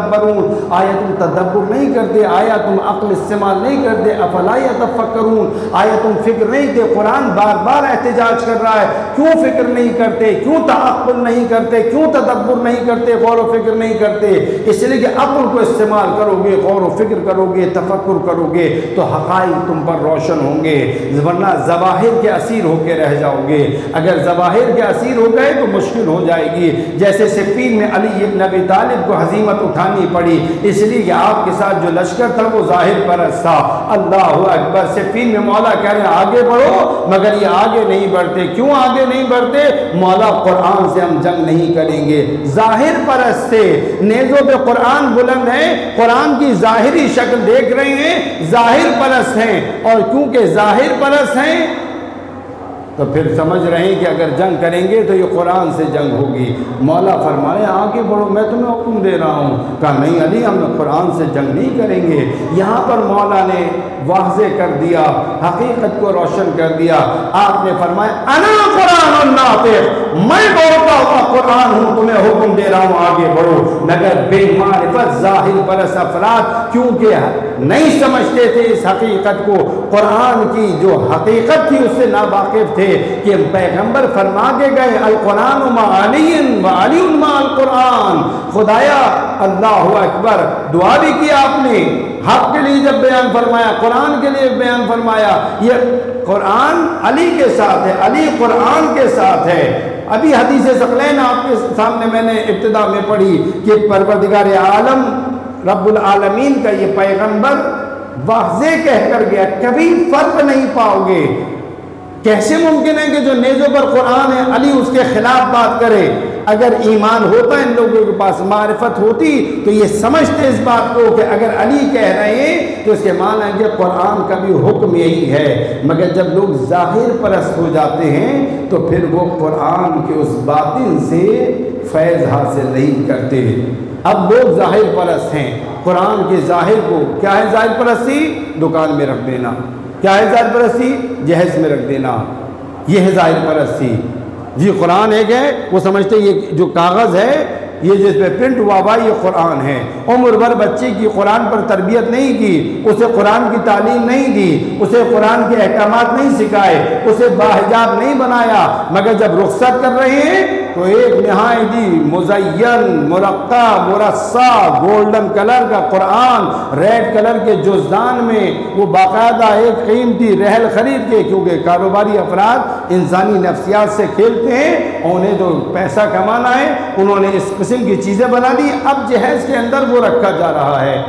یتدبرون، آیا تم تدبر نہیں کرتے، آیا تم عقل استعمال نہیں کرتے، افلا یتفکرون، آیا تم فکر نہیں کہ قرآن بار بار احتجاج کر رہا ہے، کیوں فکر نہیں کرتے، کیوں تعقل نہیں کرتے، کیوں تدبر نہیں کرتے، غور و فکر نہیں کرتے؟ اس لیے کہ عقل کو استعمال کرو گے، غور و فکر کرو گے، تفکر کرو گے تو حقائق تم پر روشن ہوں گے، ورنہ ظواہر کے اسیر ہو کے رہ جاؤ گے۔ اگر ظواہر کے اسیر ہو گئے تو مشکل ہو جائے گی۔ جیسے صفین میں علی ابن ابی طالب کو ہزیمت اٹھانی پڑی، اس لیے کہ آپ کے ساتھ جو لشکر تھا وہ ظاہر پرست تھا۔ اللہ اکبر، صفین میں مولا کہہ رہے ہیں آگے بڑھو، مگر یہ آگے نہیں بڑھتے۔ کیوں آگے نہیں بڑھتے؟ مولا قرآن سے ہم جنگ نہیں کریں گے، ظاہر پرست تھے، نیزوں پہ قرآن بلند ہے، قرآن کی ظاہری شکل دیکھ رہے ہیں، ظاہر پرست ہیں، اور کیونکہ ظاہر پرست ہیں تو پھر سمجھ رہے ہیں کہ اگر جنگ کریں گے تو یہ قرآن سے جنگ ہوگی۔ مولا فرمائے آگے بڑھو، میں تمہیں حکم دے رہا ہوں۔ کہا نہیں علی، ہم قرآن سے جنگ نہیں کریں گے۔ یہاں پر مولا نے واضح کر دیا، حقیقت کو روشن کر دیا۔ آپ نے فرمایا انا قرآن ناطق، میں بولتا ہوا قرآن ہوں، تمہیں حکم دے رہا ہوں آگے بڑھو۔ مگر بے معرفت ظاہر پرست افراد کیونکہ نہیں سمجھتے تھے اس حقیقت کو، قرآن کی جو حقیقت تھی اس سے ناواقف تھے کہ پیغمبر فرما کے گئے القرآن مع علی و علی مع القرآن۔ خدایا اللہ اکبر، دعا بھی کی آپ نے، حق کے لیے جب بیان فرمایا، قرآن کے لیے بیان فرمایا، یہ قرآن علی کے ساتھ ہے، علی قرآن کے ساتھ ہے۔ ابھی حدیث ثقلین آپ کے سامنے میں نے ابتدا میں پڑھی کہ پروردگار عالم رب العالمین کا یہ پیغمبر واضح کہہ کر گیا، کبھی فرق نہیں پاؤ گے۔ کیسے ممکن ہے کہ جو نیزوں پر قرآن ہے علی اس کے خلاف بات کرے؟ اگر ایمان ہوتا ان لوگوں کے پاس، معرفت ہوتی تو یہ سمجھتے اس بات کو کہ اگر علی کہہ رہے ہیں تو اس کے معنی ہے کہ قرآن کا بھی حکم یہی ہے۔ مگر جب لوگ ظاہر پرست ہو جاتے ہیں تو پھر وہ قرآن کے اس باطن سے فیض حاصل نہیں کرتے۔ اب لوگ ظاہر پرست ہیں، قرآن کے ظاہر کو، کیا ہے ظاہر پرستی؟ دکان میں رکھ دینا۔ کیا ہے ظاہر پرستی؟ جہیز میں رکھ دینا، یہ ہے ظاہر پرستی۔ جی قرآن ایک ہے، وہ سمجھتے یہ جو کاغذ ہے یہ جس پہ پرنٹ ہوا ہوا یہ قرآن ہے۔ عمر بھر بچے کی قرآن پر تربیت نہیں کی، اسے قرآن کی تعلیم نہیں دی، اسے قرآن کے احکامات نہیں سکھائے، اسے باحجاب نہیں بنایا، مگر جب رخصت کر رہے ہیں تو ایک نہایت مزین مرقع مرصع گولڈن کلر کا قرآن ریڈ کلر کے جزدان میں وہ باقاعدہ ایک قیمتی رحل خرید کے، کیونکہ کاروباری افراد انسانی نفسیات سے کھیلتے ہیں، انہیں تو پیسہ کمانا ہے، انہوں نے اس قسم کی چیزیں بنا دی، اب جہیز کے اندر وہ رکھا جا رہا ہے۔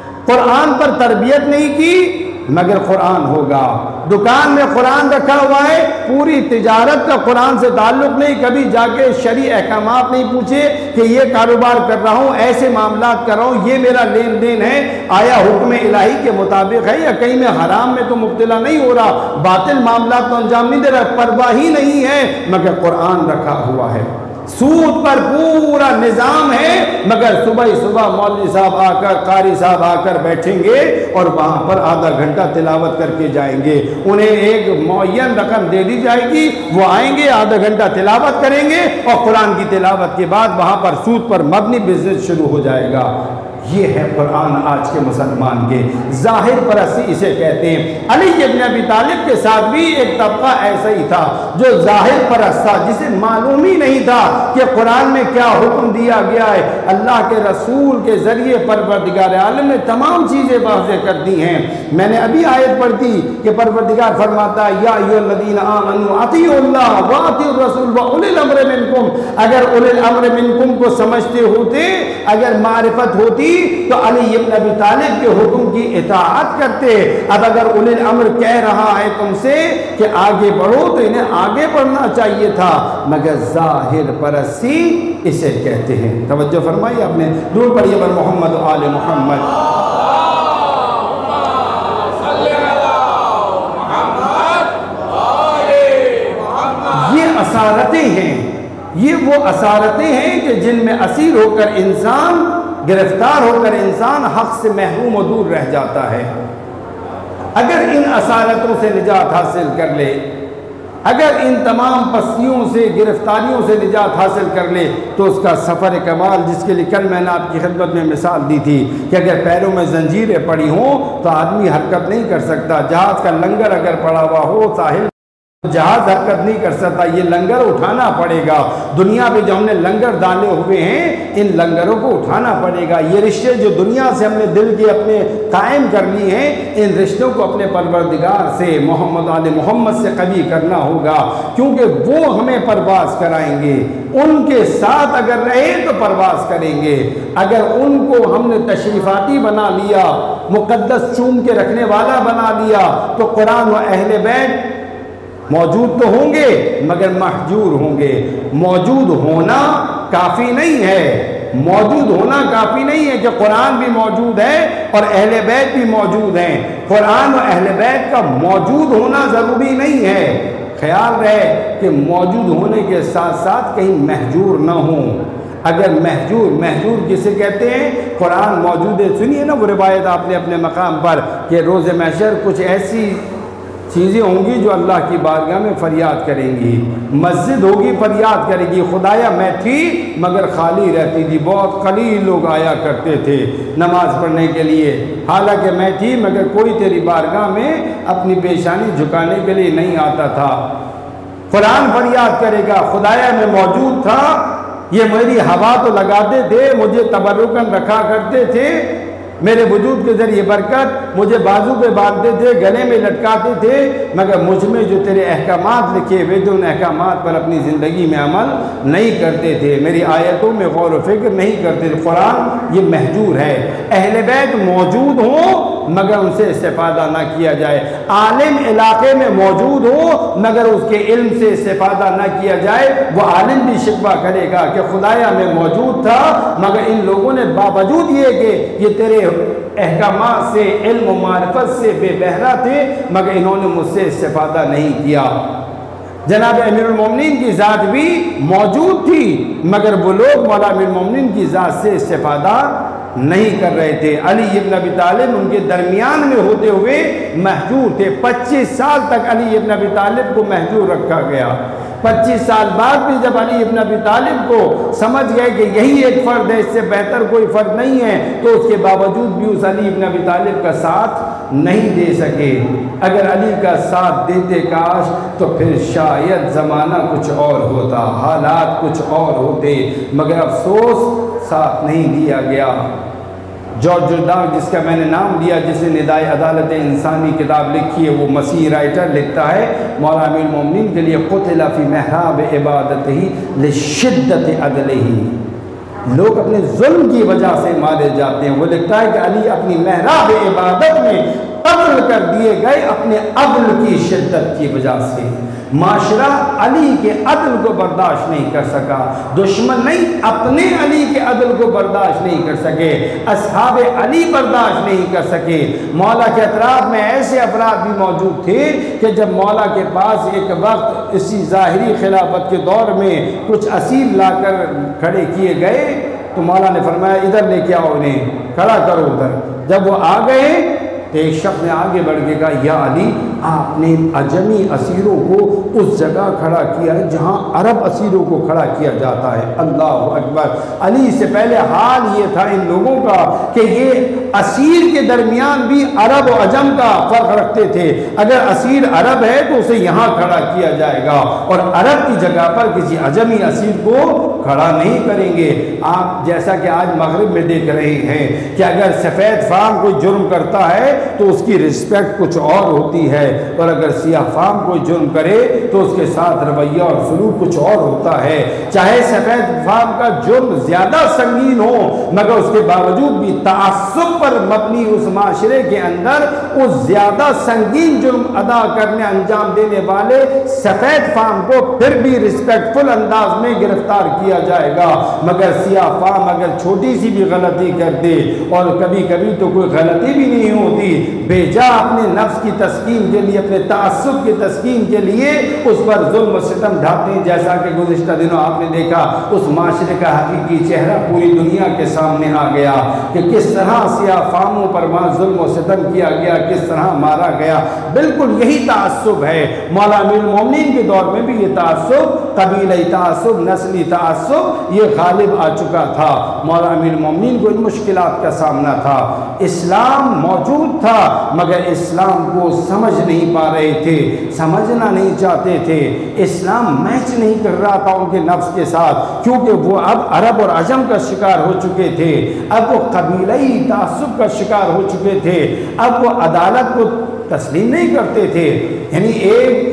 قرآن پر تربیت نہیں کی مگر قرآن ہوگا۔ دکان میں قرآن رکھا ہوا ہے، پوری تجارت کا قرآن سے تعلق نہیں، کبھی جا کے شرعی احکامات نہیں پوچھے کہ یہ کاروبار کر رہا ہوں، ایسے معاملات کر رہا ہوں، یہ میرا لین دین ہے، آیا حکم الہی کے مطابق ہے یا کہیں میں حرام میں تو مبتلا نہیں ہو رہا، باطل معاملات تو انجام نہیں دے رہا، پرواہ ہی نہیں ہے، مگر قرآن رکھا ہوا ہے۔ سود پر پورا نظام ہے، مگر صبح صبح مولوی صاحب آ کر، قاری صاحب آ کر بیٹھیں گے اور وہاں پر آدھا گھنٹہ تلاوت کر کے جائیں گے، انہیں ایک معین رقم دے دی جائے گی، وہ آئیں گے آدھا گھنٹہ تلاوت کریں گے اور قرآن کی تلاوت کے بعد وہاں پر سود پر مبنی بزنس شروع ہو جائے گا۔ یہ ہے قرآن آج کے مسلمان کے، ظاہر پرستی اسے کہتے ہیں۔ علی ابن ابی طالب کے ساتھ بھی ایک طبقہ ایسا ہی تھا جو ظاہر پرست تھا، جسے معلوم ہی نہیں تھا کہ قرآن میں کیا حکم دیا گیا ہے۔ اللہ کے رسول کے ذریعے پروردگار عالم نے تمام چیزیں واضح کر دی ہیں۔ میں نے ابھی آیت پڑھ دی کہ پروردگار فرماتا ہے یا ایھا الذین آمنوا اطیعوا اللہ واطیعوا الرسول واولی الامر منکم۔ اگر اولی الامر منکم کو سمجھتے ہوتے، اگر معرفت ہوتی تو علی ابن ابی طالب کے حکم کی اطاعت کرتے۔ اب اگر اولی الامر کہہ رہا ہے تم سے کہ آگے بڑھو تو انہیں آگے بڑھنا چاہیے تھا، مگر ظاہر پرستی اسے کہتے ہیں۔ توجہ فرمائیے، آپ نے درود پڑھیے پر محمد و آل محمد۔ یہ اسارتیں ہیں، یہ وہ اسارتیں ہیں کہ جن میں اسیر ہو کر انسان، گرفتار ہو کر انسان حق سے محروم و دور رہ جاتا ہے۔ اگر ان اسارتوں سے نجات حاصل کر لے اگر ان تمام پستیوں سے گرفتاریوں سے نجات حاصل کر لے تو اس کا سفر کمال، جس کے لیے کل میں نے آپ کی خدمت میں مثال دی تھی کہ اگر پیروں میں زنجیریں پڑی ہوں تو آدمی حرکت نہیں کر سکتا، جہاز کا لنگر اگر پڑا ہوا ہو ساحل جہاز حرکت نہیں کر سکتا، یہ لنگر اٹھانا پڑے گا۔ دنیا پہ جو ہم نے لنگر ڈالے ہوئے ہیں ان لنگروں کو اٹھانا پڑے گا۔ یہ رشتے جو دنیا سے ہم نے دل کے اپنے قائم کر لیے ہیں ان رشتوں کو اپنے پروردگار سے محمد آل محمد سے قوی کرنا ہوگا، کیونکہ وہ ہمیں پرواز کرائیں گے۔ ان کے ساتھ اگر رہے تو پرواز کریں گے، اگر ان کو ہم نے تشریفاتی بنا لیا، مقدس چوم کے رکھنے والا بنا لیا تو قرآن و اہل بیت موجود تو ہوں گے مگر محجور ہوں گے۔ موجود ہونا کافی نہیں ہے، موجود ہونا کافی نہیں ہے کہ قرآن بھی موجود ہے اور اہل بیت بھی موجود ہیں۔ قرآن و اہل بیت کا موجود ہونا ضروری نہیں ہے، خیال رہے کہ موجود ہونے کے ساتھ ساتھ کہیں محجور نہ ہوں۔ اگر محجور محجور کسے کہتے ہیں؟ قرآن موجود ہے، سنیے نا وہ روایت آپ نے اپنے مقام پر کہ روز محشر کچھ ایسی چیزیں ہوں گی جو اللہ کی بارگاہ میں فریاد کریں گی۔ مسجد ہوگی فریاد کرے گی، خدایا میں تھی مگر خالی رہتی تھی، بہت قلیل لوگ آیا کرتے تھے نماز پڑھنے کے لیے، حالانکہ میں تھی مگر کوئی تیری بارگاہ میں اپنی پیشانی جھکانے کے لیے نہیں آتا تھا۔ قرآن فریاد کرے گا، خدایا میں موجود تھا، یہ میری ہوا تو لگاتے تھے، مجھے تبرکن رکھا کرتے تھے، میرے وجود کے ذریعے برکت مجھے بازو پہ باندھتے تھے، گلے میں لٹکاتے تھے، مگر مجھ میں جو تیرے احکامات لکھے ہوئے تھے ان احکامات پر اپنی زندگی میں عمل نہیں کرتے تھے، میری آیتوں میں غور و فکر نہیں کرتے تھے۔ قرآن یہ محجور ہے۔ اہل بیت موجود ہوں مگر ان سے استفادہ نہ کیا جائے، عالم علاقے میں موجود ہو مگر اس کے علم سے استفادہ نہ کیا جائے، وہ عالم بھی شکوہ کرے گا کہ خدایا میں موجود تھا مگر ان لوگوں نے باوجود یہ کہ یہ تیرے احکامات سے علم و معرفت سے بے بہرہ تھے مگر انہوں نے مجھ سے استفادہ نہیں کیا۔ جناب امیر المومنین کی ذات بھی موجود تھی مگر وہ لوگ مولا امیر المومنین کی ذات سے استفادہ نہیں کر رہے تھے۔ علی ابن ابی طالب ان کے درمیان میں ہوتے ہوئے محجور تھے، پچیس سال تک علی ابن ابی طالب کو محجور رکھا گیا۔ پچیس سال بعد بھی جب علی ابن ابی طالب کو سمجھ گئے کہ یہی ایک فرد ہے، اس سے بہتر کوئی فرد نہیں ہے، تو اس کے باوجود بھی اس علی ابن ابی طالب کا ساتھ نہیں دے سکے۔ اگر علی کا ساتھ دیتے کاش تو پھر شاید زمانہ کچھ اور ہوتا، حالات کچھ اور ہوتے، مگر افسوس ساتھ نہیں دیا گیا۔ جارج جرداق جس کا میں نے نام دیا، جس نے ندائے عدالت انسانی کتاب لکھی ہے، وہ مسیحی رائٹر لکھتا ہے مولا امیر المومنین کے لیے قتل فی محراب عبادتہ لشدت عدلہ، لوگ اپنے ظلم کی وجہ سے مارے جاتے ہیں۔ وہ لکھتا ہے کہ علی اپنی محراب عبادت میں قتل کر دیے گئے اپنے عدل کی شدت کی وجہ سے۔ معاشرہ علی کے عدل کو برداشت نہیں کر سکا، دشمن نہیں اپنے علی کے عدل کو برداشت نہیں کر سکے، اصحاب علی برداشت نہیں کر سکے۔ مولا کے اطراف میں ایسے افراد بھی موجود تھے کہ جب مولا کے پاس ایک وقت اسی ظاہری خلافت کے دور میں کچھ اسیر لا کر کھڑے کیے گئے تو مولا نے فرمایا ادھر لے کے آؤ، انہیں کھڑا کرو ادھر۔ جب وہ آ گئے تو ایک شخص نے آگے بڑھ کے کہا یا علی آپ نے عجمی اسیروں کو اس جگہ کھڑا کیا ہے جہاں عرب اسیروں کو کھڑا کیا جاتا ہے۔ اللہ اکبر۔ علی سے پہلے حال یہ تھا ان لوگوں کا کہ یہ اسیر کے درمیان بھی عرب و عجم کا فرق رکھتے تھے، اگر اسیر عرب ہے تو اسے یہاں کھڑا کیا جائے گا اور عرب کی جگہ پر کسی عجمی اسیر کو کھڑا نہیں کریں گے۔ آپ جیسا کہ آج مغرب میں دیکھ رہے ہیں کہ اگر سفید فام کوئی جرم کرتا ہے تو اس کی رسپیکٹ کچھ اور ہوتی ہے، اور اگر سیاہ فام کوئی جرم کرے تو اس کے ساتھ رویہ اور سلوک کچھ اور ہوتا ہے۔ چاہے سفید فام کا جرم زیادہ سنگین ہو مگر اس کے باوجود بھی تعصب پر مبنی اس معاشرے کے اندر اس زیادہ سنگین جرم ادا کرنے انجام دینے والے سفید فام کو پھر بھی رسپیکٹ فل انداز میں گرفتار کیا جائے گا، مگر سیاہ فام اگر چھوٹی سی بھی غلطی کر دے، اور کبھی کبھی تو کوئی غلطی بھی نہیں ہوتی، بے جا اپنے نفس کی تسکین کے کے لیے، اپنے تعصب کی تسکین کے لیے اس پر ظلم و ستم ڈھاتے ہیں، جیسا کہ گزشتہ دنوں آپ نے دیکھا اس معاشرے کا حقیقی چہرہ پوری دنیا کے سامنے آ گیا کہ کس طرح سیاہ فاموں پر وہاں ظلم و ستم کیا گیا، کس طرح مارا گیا۔ بالکل یہی تعصب ہے۔ مولا امیر المومنین کے دور میں بھی یہ تعصب، قبیلئی تعصب، نسلی تعصب یہ غالب آ چکا تھا۔ مولا امیر المومنین کو ان مشکلات کا سامنا تھا۔ اسلام موجود تھا مگر اسلام کو سمجھ نہیں پا رہے تھے، سمجھنا نہیں چاہتے تھے، اسلام میچ نہیں کر رہا تھا ان کے نفس کے ساتھ، کیونکہ وہ اب عرب اور عجم کا شکار ہو چکے تھے، اب وہ قبیلئی تعصب کا شکار ہو چکے تھے، اب وہ عدالت کو تسلیم نہیں کرتے تھے۔ یعنی ایک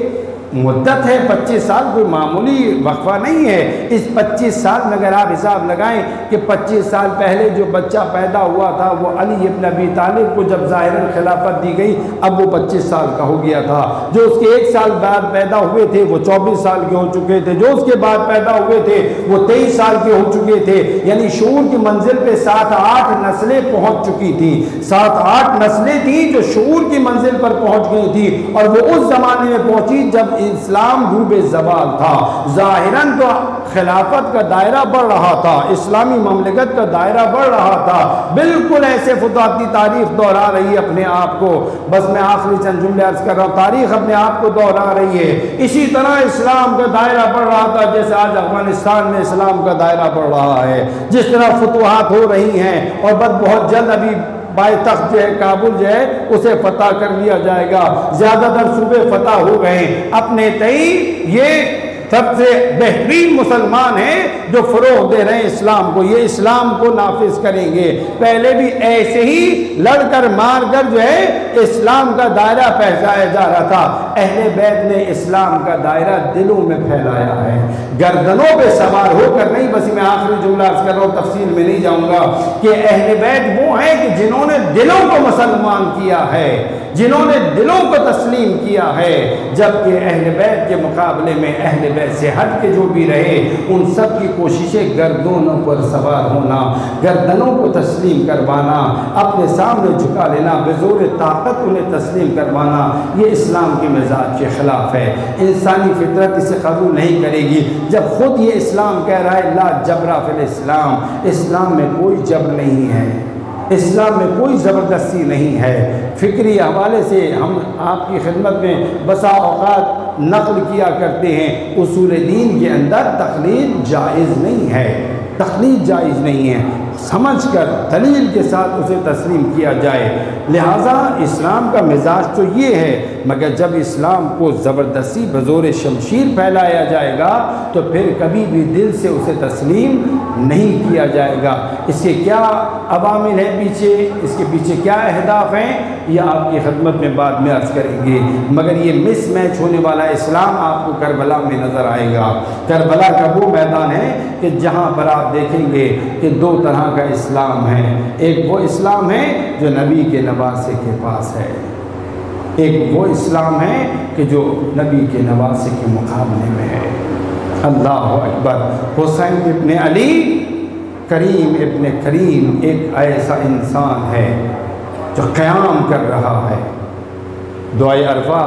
مدت ہے پچیس سال، کوئی معمولی وقفہ نہیں ہے۔ اس پچیس سال میں اگر آپ حساب لگائیں کہ پچیس سال پہلے جو بچہ پیدا ہوا تھا وہ علی ابن ابی طالب کو جب ظاہراً خلافت دی گئی اب وہ پچیس سال کا ہو گیا تھا، جو اس کے ایک سال بعد پیدا ہوئے تھے وہ چوبیس سال کے ہو چکے تھے، جو اس کے بعد پیدا ہوئے تھے وہ تیئیس سال کے ہو چکے تھے۔ یعنی شعور کی منزل پہ سات آٹھ نسلیں پہنچ چکی تھیں، سات آٹھ نسلیں تھیں جو شعور کی منزل پر پہنچ گئی تھی، اور وہ اس زمانے میں پہنچی جب اسلام روب زوال تھا۔ ظاہراً تو خلافت کا دائرہ بڑھ رہا تھا، اسلامی مملکت کا دائرہ بڑھ رہا تھا، بالکل ایسے فتوحاتی تاریخ دہرا رہی ہے اپنے آپ کو۔ بس میں آخری چند جملے عرض کر رہا ہوں، تاریخ اپنے آپ کو دہرا رہی ہے۔ اسی طرح اسلام کا دائرہ بڑھ رہا تھا جیسے آج افغانستان میں اسلام کا دائرہ بڑھ رہا ہے، جس طرح فتوحات ہو رہی ہیں، اور بس بہت جلد ابھی بائی تخت جو ہے کابل جو ہے اسے فتح کر لیا جائے گا۔ زیادہ تر صوبے فتح ہو گئے۔ اپنے تئیں یہ سب سے بہترین مسلمان ہیں جو فروغ دے رہے ہیں اسلام کو، یہ اسلام کو نافذ کریں گے۔ پہلے بھی ایسے ہی لڑ کر مار کر جو ہے اسلام کا دائرہ پہنچایا جا رہا تھا۔ اہل بیت نے اسلام کا دائرہ دلوں میں پھیلایا ہے، گردنوں پہ سوار ہو کر نہیں۔ بس میں آخری جملہ عرض کر رہا ہوں، تفصیل میں نہیں جاؤں گا، کہ اہل بیت وہ ہیں کہ جنہوں نے دلوں کو مسلمان کیا ہے، جنہوں نے دلوں کو تسلیم کیا ہے، جبکہ اہل بیت کے مقابلے میں اہل بیت سے ہٹ کے جو بھی رہے ان سب کی کوششیں گردنوں پر سوار ہونا، گردنوں کو تسلیم کروانا، اپنے سامنے جھکا لینا، بزور طاقت انہیں تسلیم کروانا، یہ اسلام کے مزاج کے خلاف ہے۔ انسانی فطرت اسے قبول نہیں کرے گی۔ جب خود یہ اسلام کہہ رہا ہے لا جبر فی الاسلام، اسلام میں کوئی جبر نہیں ہے، اسلام میں کوئی زبردستی نہیں ہے۔ فکری حوالے سے ہم آپ کی خدمت میں بسا اوقات نقل کیا کرتے ہیں، اصول دین کے اندر تقلید جائز نہیں ہے، تقلید جائز نہیں ہے، سمجھ کر دلیل کے ساتھ اسے تسلیم کیا جائے۔ لہٰذا اسلام کا مزاج تو یہ ہے، مگر جب اسلام کو زبردستی بزور شمشیر پھیلایا جائے گا تو پھر کبھی بھی دل سے اسے تسلیم نہیں کیا جائے گا۔ اس کے کیا عوامل ہیں پیچھے، اس کے پیچھے کیا اہداف ہیں، یہ آپ کی خدمت میں بعد میں عرض کریں گے، مگر یہ مس میچ ہونے والا اسلام آپ کو کربلا میں نظر آئے گا۔ کربلا کا وہ میدان ہے کہ جہاں پر آپ دیکھیں گے کہ دو طرح کا اسلام ہے، ایک وہ اسلام ہے جو نبی کے نواسے کے پاس ہے، ایک وہ اسلام ہے کہ جو نبی کے نواسے کے مقابلے میں ہے۔ اللہ اکبر۔ حسین ابن علی کریم ابن کریم ایک ایسا انسان ہے جو قیام کر رہا ہے۔ دعائے عرفہ،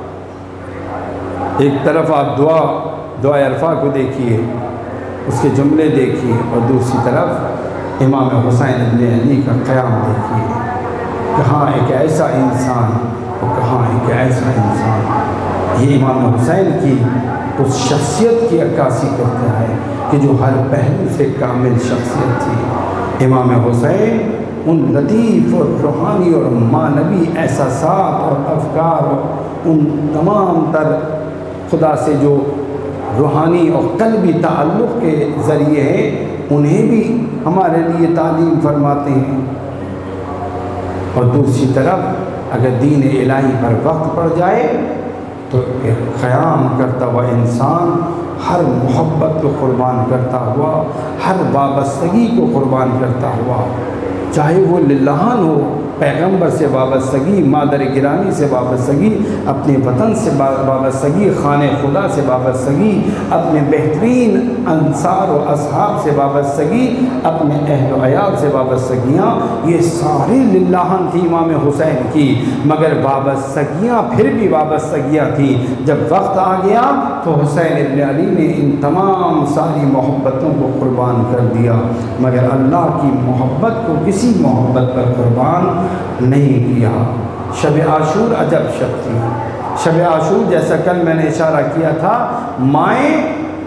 ایک طرف آپ دعا دعائے عرفہ کو دیکھیے، اس کے جملے دیکھیے، اور دوسری طرف امام حسین ابن علی کا قیام دیکھیے۔ کہاں ایک ایسا انسان اور کہاں ایک ایسا انسان، یہ امام حسین کی اس شخصیت کی عکاسی کرتا ہے کہ جو ہر پہلو سے کامل شخصیت تھی۔ امام حسین ان لطیف اور روحانی اور معنوی احساسات اور افکار اور ان تمام تر خدا سے جو روحانی اور قلبی تعلق کے ذریعے ہیں انہیں بھی ہمارے لیے تعلیم فرماتے ہیں، اور دوسری طرف اگر دین الہی پر وقت پڑ جائے تو ایک قیام کرتا ہوا انسان ہر محبت کو قربان کرتا ہوا، ہر وابستگی کو قربان کرتا ہوا، چاہے وہ للہان ہو پیغمبر سے وابستگی، مادر گرامی سے وابستگی، اپنے وطن سے وابستگی، خانہ خدا سے وابستگی، اپنے بہترین انصار و اصحاب سے وابستگی، اپنے اہل و عیال سے وابستگیاں، یہ ساری للہن تھی امام حسین کی، مگر وابستگیاں پھر بھی وابستگیاں تھیں۔ جب وقت آ گیا تو حسین ابن علی نے ان تمام ساری محبتوں کو قربان کر دیا، مگر اللہ کی محبت کو کسی محبت پر قربان نہیں کیا۔ شب عاشور عجب شب تھی۔ شب عاشور جیسا کل میں نے اشارہ کیا تھا، مائیں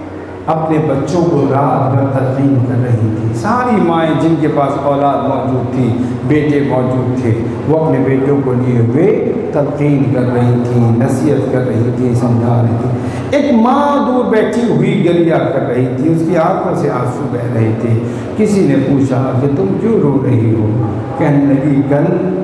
اپنے بچوں کو رات بھر تلقین کر رہی تھی۔ ساری مائیں جن کے پاس اولاد موجود تھی، بیٹے موجود تھے، وہ اپنے بیٹوں کو لیے ہوئے تلقین کر رہی تھیں، نصیحت کر رہی تھیں، سمجھا رہی تھیں۔ ایک ماں دور بیٹھی ہوئی گریہ کر رہی تھی، اس کی آنکھوں سے آنسو بہہ رہے تھے۔ کسی نے پوچھا کہ تم کیوں رو رہی ہو؟ کہنے لگی کل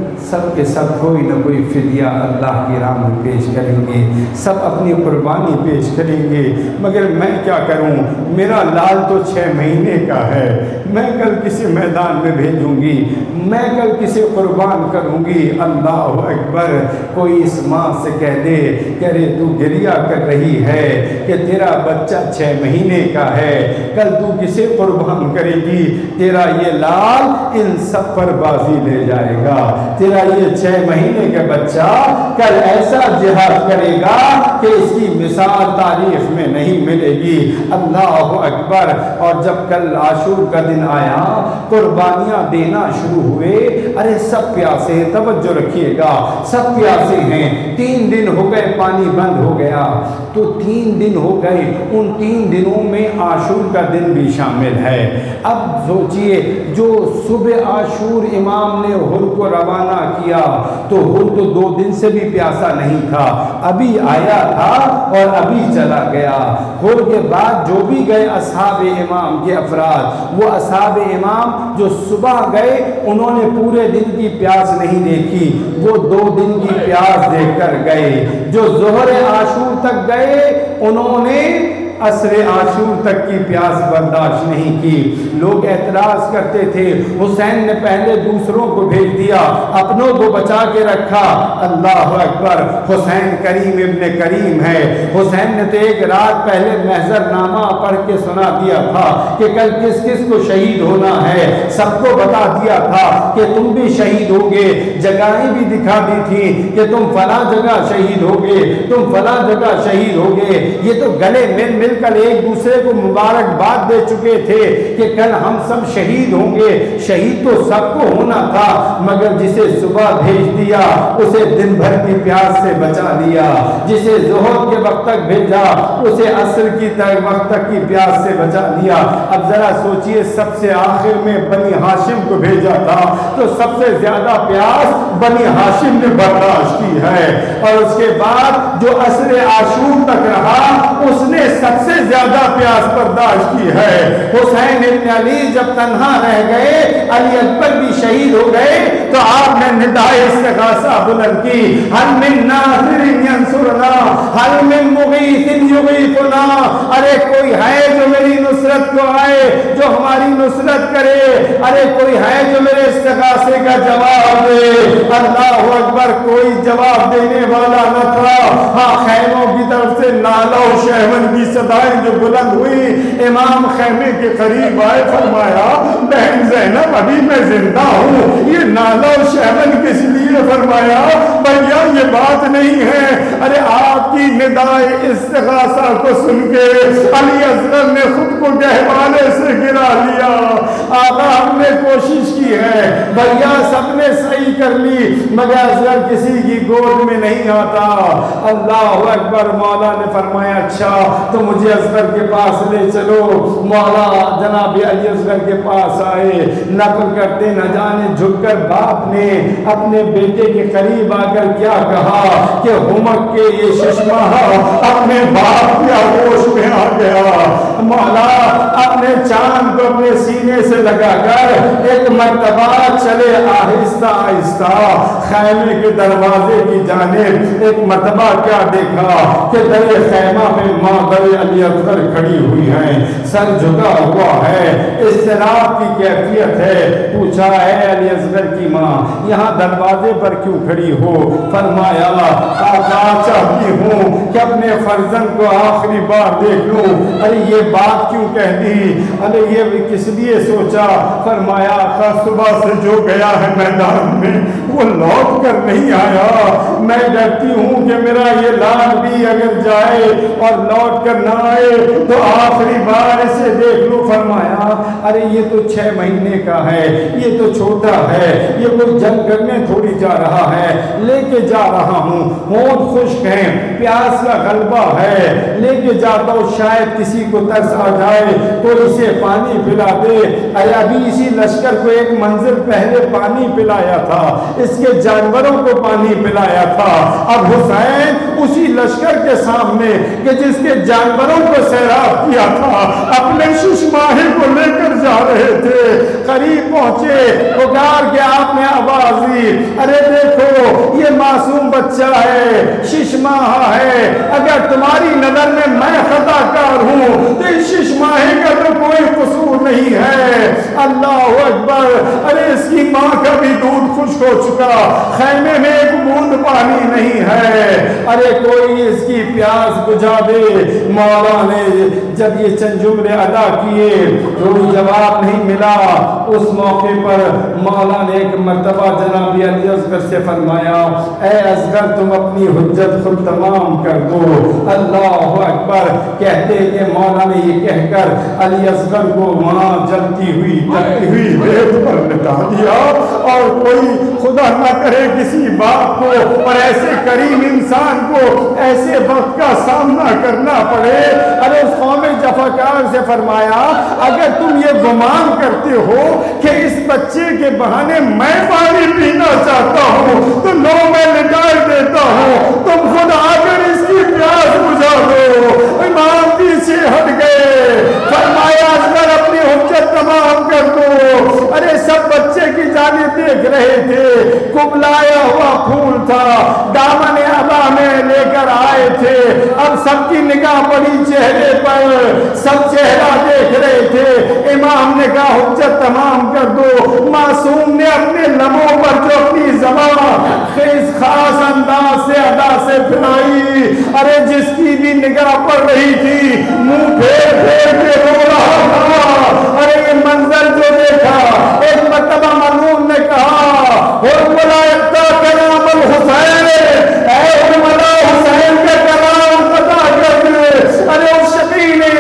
سب کے سب کوئی نہ کوئی فدیہ اللہ کی راہ میں پیش کریں گے، سب اپنی قربانی پیش کریں گے، مگر میں کیا کروں؟ میرا لال تو چھ مہینے کا ہے، میں کل کسی میدان میں بھیجوں گی، میں کل کسی قربان کروں گی۔ اللہ اکبر! کوئی اس ماں سے کہہ دے کہ ارے تو گریہ کر رہی ہے کہ تیرا بچہ چھ مہینے کا ہے، کل تو کسے قربان کرے گی؟ تیرا یہ لال ان سب پر بازی لے جائے گا، تیرا یہ چھ مہینے کا بچہ کل ایسا جہاد کرے گا کہ اس کی مثال تاریخ میں نہیں ملے گی۔ اللہ اکبر! اور جب کل عاشور کا دن آیا، قربانیاں دینا شروع ہوئے، ارے سب پیاسے ہیں، توجہ رکھیے گا، سب پیاسے ہیں۔ تین دن ہو گئے پانی بند ہو گیا، تو تین دن ہو گئے، ان تین دنوں میں عاشور کا دن بھی شامل ہے۔ اب سوچئے جو صبح عاشور امام نے ہر کو روانہ کیا تو ہر تو دو دن سے بھی پیاسا نہیں تھا، ابھی آیا تھا اور ابھی چلا گیا۔ ہر کے بعد جو بھی گئے اصحاب امام کے افراد، وہ اصحاب امام جو صبح گئے انہوں نے پورے دن کی پیاس نہیں دیکھی، وہ دو دن کی پیاس دیکھ کر گئے۔ جو ظہر عاشور تک گئے انہوں نے عصر عاشور تک کی پیاس برداشت نہیں کی۔ لوگ اعتراض کرتے تھے، حسین نے پہلے دوسروں کو بھیج دیا، اپنوں کو بچا کے رکھا۔ اللہ اکبر! حسین کریم ابن کریم ہے۔ حسین نے تو ایک رات پہلے محضر نامہ پڑھ کے سنا دیا تھا کہ کل کس کس کو شہید ہونا ہے، سب کو بتا دیا تھا کہ تم بھی شہید ہوگے، جگہیں بھی دکھا دی تھی کہ تم فلاں جگہ شہید ہوگے، تم فلاں جگہ شہید ہوگے۔ یہ تو گلے مل مل کر ایک دوسرے کو مبارکباد دے چکے تھے کہ کل ہم سب شہید ہوں گے۔ شہید تو سب کو ہونا تھا، مگر جسے صبح بھیج دیا اسے دن بھر کی پیاس سے بچا دیا، جسے ظہر کے وقت تک بھیجا اسے عصر کی وقت تک کی پیاس سے بچا دیا۔ اب ذرا سوچئے، سب سے آخر میں بنی ہاشم کو بھیجا تھا تو سب سے زیادہ پیاس بنی ہاشم نے برداشت کی ہے، اور اس کے بعد جو عصر عاشور تک رہا اس نے سب سے زیادہ پیاس برداشت کی ہے۔ حسین ابن علی جب تنہا رہ گئے، علی اکبر بھی شہید ہو گئے، تو آپ نے ندائے استغاثہ بلند کی، حل من ناصر ینصرنا، حل من مغیث یغیثنا، ارے کوئی ہے جو میری نصرت کو آئے، جو ہماری نصرت کرے، ارے کوئی ہے جو میرے استغاثے کا جواب دے۔ اللہ اکبر! کوئی جواب دینے والا نہ تھا۔ ہاں، خیموں کی طرف سے نالہ و شہون کی صدائیں جو بلند ہوئی، امام خیمے کے قریب آئے، فرمایا بہن زینب ابھی میں زندہ ہوں، یہ نالہ و شہون کس لیے؟ فرمایا بھیا یہ بات نہیں ہے، ارے آپ کی ندائے استغاثہ کو سن کے علی اصغر نے خود کو گہوارے سے گرا لیا۔ آقا ہم نے کوشش کی ہے، بھیا سب نے صحیح کر لی، مگر اصغر کسی کی گود میں نہیں آتا۔ اللہ اکبر! مولا نے فرمایا اچھا تو مجھے اصغر کے پاس لے چلو۔ مولا جناب علی اصغر کے پاس آئے، نقل کرتے نہ جانے جھک کر باپ نے اپنے بیٹے کے قریب آ کر کیا کہا کہ ہمک کے یہ ششمہ اپنے باپ کے آغوش میں آ گیا۔ مولا اپنے چاند کو اپنے سینے سے لگا کر ایک مرتبہ چلے آہستہ آہستہ خیمے کے دروازے کی جانب۔ ایک مرتبہ کیا دیکھا کہ در خیمہ میں ماں در علی اصغر کھڑی ہوئی ہیں، سر جھکا ہوا ہے، اضطراب کی کیفیت ہے۔ پوچھا ہے علی اصغر کی ماں یہاں دروازے پر کیوں کھڑی ہو؟ فرمایا آقا چاہتی ہوں کہ اپنے فرزند کو آخری بار دیکھ لوں۔ ارے یہ بات کیوں کہہ دی؟ ارے یہ کس لیے سوچا؟ فرمایا آقا صبح سے جو گیا ہے میدان میں وہ لوٹ کر نہیں آیا، میں ڈرتی ہوں کہ میرا یہ لال بھی اگر جائے اور لوٹ کر نہ آئے تو آخری بار اسے دیکھ لوں۔ فرمایا ارے یہ تو چھ مہینے کا ہے، یہ تو چھوٹا ہے، یہ کوئی جنگ کرنے تھوڑی جا رہا ہے، لے کے جا رہا ہوں، ہونٹ خشک ہیں، پیاس کا غلبہ ہے، لے کے جاتا ہوں، شاید کسی کو ترس آ جائے تو اسے پانی پلا دے۔ ارے ابھی اسی لشکر کو ایک منزل پہلے پانی پلایا تھا، اس کے جانوروں کو پانی پلایا تھا۔ اب حسین اسی لشکر کے سامنے کہ جس کے جانوروں کو سیراب کیا تھا اپنے ششماہی کو لے کر جا رہے تھے، قریب پہنچے، پکار کے آپ نے آواز دی ارے دیکھو یہ معصوم بچہ ہے، ششماہا ہے، اگر تمہاری نظر میں میں خطا کار ہوں تو اس ششماہی کا تو کوئی قصور نہیں ہے۔ اللہ اکبر! ارے اس کی ماں کا بھی دودھ خشک ہو چکا، خیمے میں ایک بوند پانی نہیں ہے، ارے کوئی اس کی پیاس بجھا دے۔ مولا نے جب یہ چند جملے ادا کیے کوئی جواب نہیں ملا۔ اس موقع پر مولا نے ایک مرتبہ جناب علی اصغر سے فرمایا اے اصغر تم اپنی حجت خود تمام کر دو۔ اللہ اکبر! کہتے کہ مولا نے یہ کہہ کر علی اصغر کو وہاں جلتی ہوئی جلتی ہوئی ریت پر لٹا دیا، اور کوئی خدا نہ کرے کسی باپ کو اور ایسے کریم انسان کو ایسے وقت کا سامنا کرنا پڑے۔ ارے اس قوم جفاکار سے فرمایا اگر تم یہ گمان کرتے ہو کہ اس بچے کے بہانے میں پانی پینا چاہتا ہوں تو لو میں لٹائے دیتا ہوں، تم خود آ کر اس کی پیاس بجھا دو۔ امام پیچھے ہٹ گئے، فرمایا اصغر اپنی حجت تمام کر دو۔ ارے سب بچے کی جانب دیکھ رہے تھے، کبلایا ہوا پھول تھا، دامن ابا میں لے کر آئے تھے، اب سب کی نگاہ پڑی چہرے پر، سب چہرہ دیکھ رہے تھے۔ امام نے کہا حجت تمام کر دو۔ معصوم نے اپنے لبوں پر جو اپنی زبان خیز خاص انداز سے ادا سے پھرائی، ارے جس کی بھی نگاہ پڑ رہی تھی منہ پھیر پھیر کے رو رہا تھا۔ ارے یہ منظر جو دیکھا، ایک مرتبہ ملعون نے کہا حرملا اقتا کلام الحسین، اے حرملا حسین کا کلام پتا کر دے۔ ارے اس شقی نے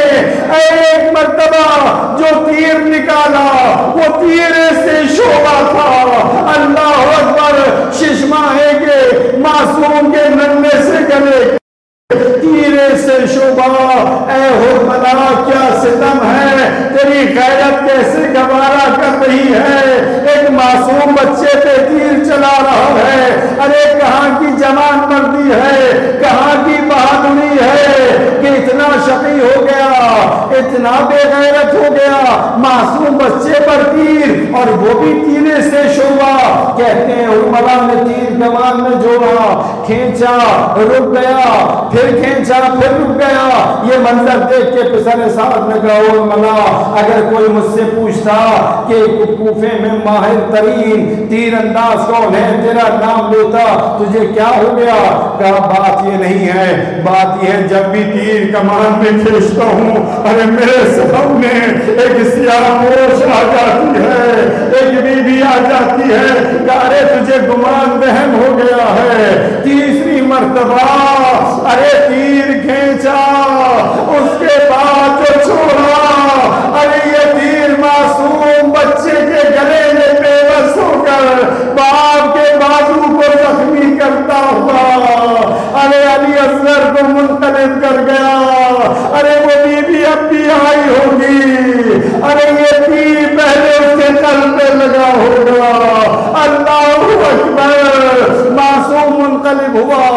ایک مرتبہ جو تیر نکالا وہ تیرے سے شعبہ تھا۔ اللہ اکبر! ششماہے کے معصوم کے ننھے سے گلے تیرے سے شعبہ، اے حرملا کیا ستم ہے، تیری غیرت کیسے گوارا کر رہی ہے، ایک معصوم بچے پہ تیر چلا رہا ہے۔ ارے کہاں کی جوان مردی ہے، کہاں کی بہادری ہے کہ اتنا شقی ہو گیا، اتنا بے غیرت ہو گیا، معصوم بچے پر تیر اور وہ بھی تیرے سے شعبہ۔ کہتے ہیں حرملا نے تیر کمان میں جوڑا، کھینچا، رک گیا، پھر کھینچا، پھر رک گیا۔ یہ منظر دیکھ کے پسر سعد نے کہا حرملا اگر کوئی مجھ سے پوچھتا کہ کوفے میں ماہر ترین تیر انداز کون ہے تیرا نام لیتا، تجھے کیا ہو گیا؟ کہا بات یہ نہیں ہے، بات یہ ہے جب بھی تیر کمان میں کھینچتا ہوں ارے میرے سامنے ایک سیاہ پوش آ جاتی ہے، ایک بی بی آ جاتی ہے کہ ارے تجھے گمان وہم ہو گیا ہے۔ تیسری مرتبہ ارے تیر کھینچا، اس کے بعد جو چھوڑا، ارے یہ تیر معصوم بچے کے گلے میں بے بس ہو کر باپ کے بازو کو زخمی کرتا ہوا ارے علی اصغر کو منقلب کر گیا۔ ارے وہ بی بی اب بھی آئی ہوگی، ارے یہ تیر پہلے اس کے قلب پہ لگا ہوگا۔ اللہ اکبر! معصوم منقلب ہوا، اس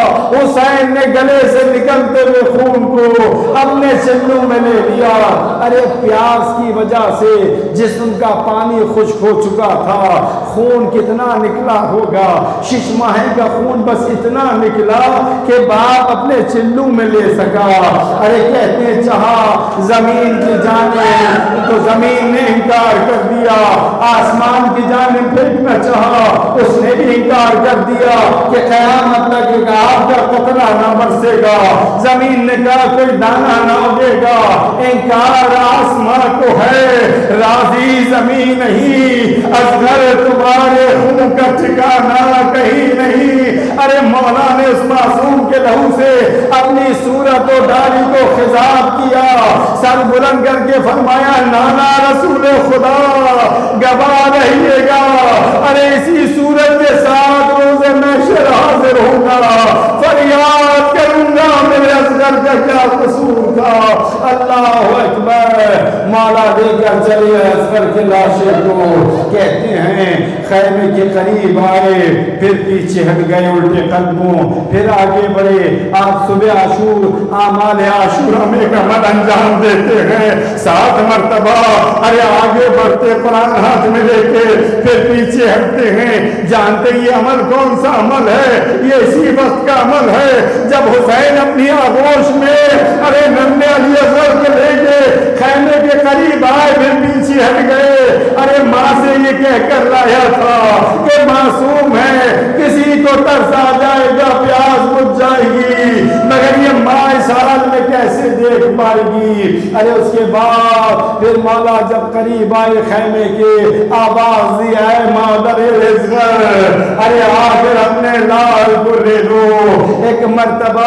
حسین نے گلے سے نکلتے ہوئے خون کو اپنے سینوں میں لے لیا. ارے پیاس کی وجہ سے جسم کا پانی خشک ہو چکا تھا, خون کتنا نکلا ہوگا, شش ماہی کا خون بس اتنا نکلا کہ باپ اپنے چلو میں لے سکا. ارے کہتے چاہا زمین کی جانب تو زمین نے انکار کر دیا, آسمان کی جانب پھینکنا چاہا اس نے بھی انکار کر دیا کہ قیامت تک ایک آپ کا قطرہ نہ برسے گا. زمین نے کہا کوئی دانہ نہ اگے گا, انکار آسمان کو ہے, راضی زمین نہیں, اصغر تمہارے خون کا ٹھکانہ کہیں نہیں. ارے مولا نے اس معصوم کے لہو سے اپنی صورت و ڈالی کو خضاب کیا, سر بلند کر کے فرمایا نانا رسول خدا گواہ رہیے گا. ارے اسی صورت کے ساتھ روز محشر حاضر ہوں گا, فریاد کروں گا میرے اصغر کا کیا قصور تھا. اللہ اکبر. مولا دے کر چلے اصغر کے لاشے کو, کہتے ہیں خیمے کے قریب آئے, پھر پیچھے ہٹ گئے الٹے قدموں, پھر آگے بڑھے. آپ صبح عاشور اعمال عاشورہ میں ایک عمل انجام دیتے ہیں سات مرتبہ. ارے آگے بڑھتے قرآن ہاتھ میں لے کے پھر پیچھے ہٹتے ہیں, جانتے یہ عمل کون سا عمل ہے, یہ اسی وقت کا عمل ہے جب حسین اپنی آغوش میں ارے ننھے علی اصغر کو لے کے خیمے کے قریب آئے, پھر پیچھے ہٹ گئے. ارے ماں سے یہ کہہ کر لایا تھا کہ معصوم ہے, کسی کو ترس آ جائے گا, پیاس بجھ جائے گی, مگر یہ ماں اس حال میں کیسے دیکھ پائے گی. ارے اس کے بعد پھر مولا جب قریب آئے خیمے کے, آواز دی اے مادر اصغر, ارے آخر اپنے لال کو لے لو. ایک مرتبہ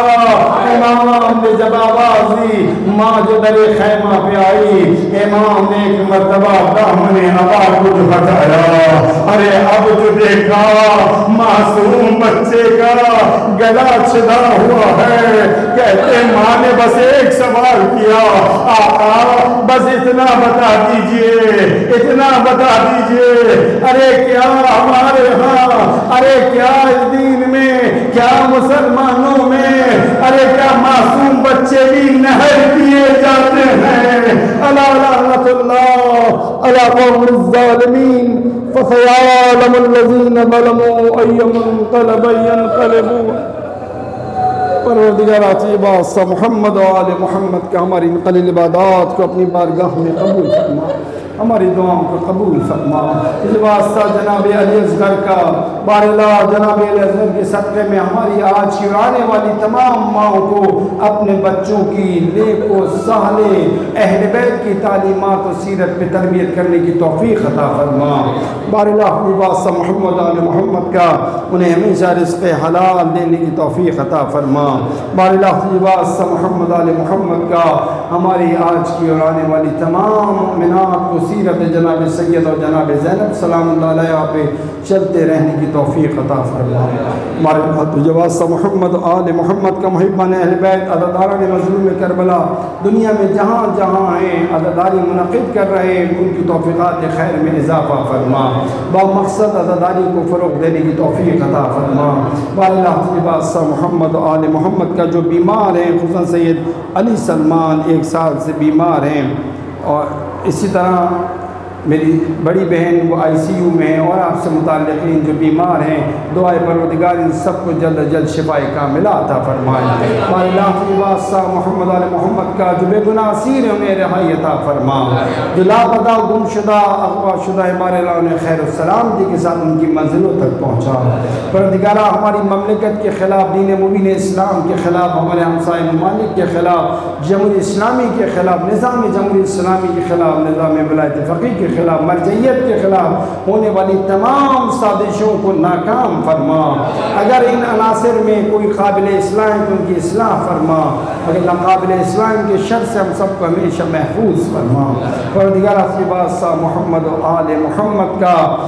امام نے جب آواز دی, ماں جو در خیمہ پہ آئی, امام نے ایک مرتبہ دامن ابا کو جو ہٹایا. ارے اب جو دیکھا معصوم بچے کا گلا چھدا ہوا ہے, کہتے ماں نے بس ایک سوال کیا, آقا بس اتنا بتا دیجئے, اتنا بتا دیجئے. ارے کیا ہمارے ہاں, ارے کیا اس دین میں, کیا مسلمانوں میں, ارے کیا معصوم بچے بھی نہر کیے جاتے ہیں. الا لعنت اللہ علی قوم الظالمین, فسيعلم الذين ظلموا أي منقلب ينقلبون. پروردگار عطیبات محمد و آل محمد کا ہماری انقلب عبادات کو اپنی بارگاہ میں قبول فرما, ہماری دعاؤں کو قبول فرما. اس واسطہ جناب علی اصغر کا بار اللہ جناب علی اصغر کے صدقے میں ہماری آج کی آنے والی تمام ماؤں کو اپنے بچوں کی نیک و صالح اہل بیت کی تعلیمات و سیرت پہ تربیت کرنے کی توفیق عطا فرما. بار اللہ واسطہ محمد و آل محمد کا انہیں ہمیشہ رزق حلال دینے کی توفیق عطا فرما. بار اللہ واسطہ محمد و آل محمد کا ہماری آج کی اور آنے والی تمام مؤمنات کو سیرت جناب سید اور جناب زینب سلام اللہ علیہ پہ چلتے رہنے کی توفیق عطا فرما. ہمارے واسطہ محمد آل محمد کا محبان اہل بیت عزاداران مظلوم کربلا دنیا میں جہاں جہاں ہیں عزاداری منعقد کر رہے ہیں, ان کی توفیقات خیر میں اضافہ فرما. با مقصد عزاداری کو فروغ دینے کی توفیق عطا فرما. اللہ واسطہ محمد آل محمد کا جو بیمار ہیں, خصوصاً سید علی سلمان ایک سال سے بیمار ہیں, اور اسی طرح میری بڑی بہن وہ آئی سی یو میں ہیں, اور آپ سے متعلقین جو بیمار ہیں, دعائے پروردگار ان سب کو جلد از جلد شفائے کاملہ عطا فرمائے. اللہ کی واسطہ محمد علیہ محمد کا جو بے گناہ اسیر ہیں انہیں رہائی عطا فرما. جو لاپتہ گم شدہ اغوا شدہ ہمارے اللہ انہیں خیر السلام جی کے ساتھ ان کی منزلوں تک پہنچا. پروردگارہ ہماری مملکت کے خلاف, دین مبین اسلام کے خلاف, ہمارے ہمسائے ممالک کے خلاف, جمہوری اسلامی کے خلاف, نظام جمہوری اسلامی کے خلاف, نظام ولایت فقیہ کے خلاف, مرجعیت کے خلاف ہونے والی تمام سازشوں کو ناکام فرما. اگر ان عناصر میں کوئی قابل اصلاح ہے تو ان کی اصلاح فرما, اگر ناقابل اصلاح کے شر سے ہم سب کو ہمیشہ محفوظ فرما. پروردگار اپنی واسطہ محمد و آل محمد کا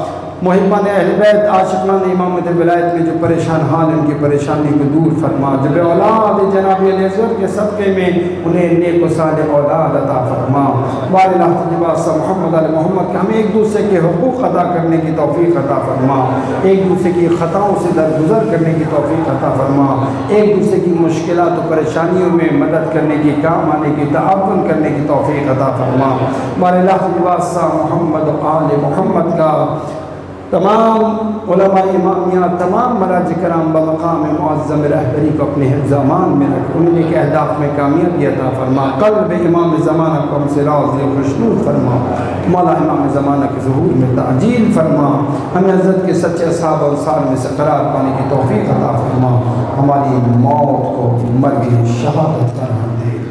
محبان اہل بیت عاشقان امامت ولایت میں جو پریشان حال ان کی پریشانی کو دور فرما، جب اولاد جناب علیہ السلام کے صدقے میں انہیں نیک و صالح اولاد عطا فرما۔ بار اللہ تجباس محمد علیہ محمد کہ ہمیں ایک دوسرے کے حقوق ادا کرنے کی توفیق عطا فرما، ایک دوسرے کی خطاؤں سے درگزر کرنے کی توفیق عطا فرما، ایک دوسرے کی مشکلات و پریشانیوں میں مدد کرنے کی، کام آنے کی، تعاون کرنے کی توفیق عطا فرما۔ بار اللہ تجباس محمد و آل محمد کا تمام علماء امامیہ، تمام مراج کرام بمقام معظم رہبری کو اپنے حفظ امان میں رکھ، انہیں کے اہداف میں کامیابی عطا فرما، قلب امام زمانہ کو ہم سے راضی خوشنود فرما، مولا امام زمانہ کے ظہور میں تعجیل فرما، ہمیں حضرت کے سچے اصحاب انصار میں سے قرار پانے کی توفیق عطا فرما، ہماری موت کو مرگ شہادت قرار دے۔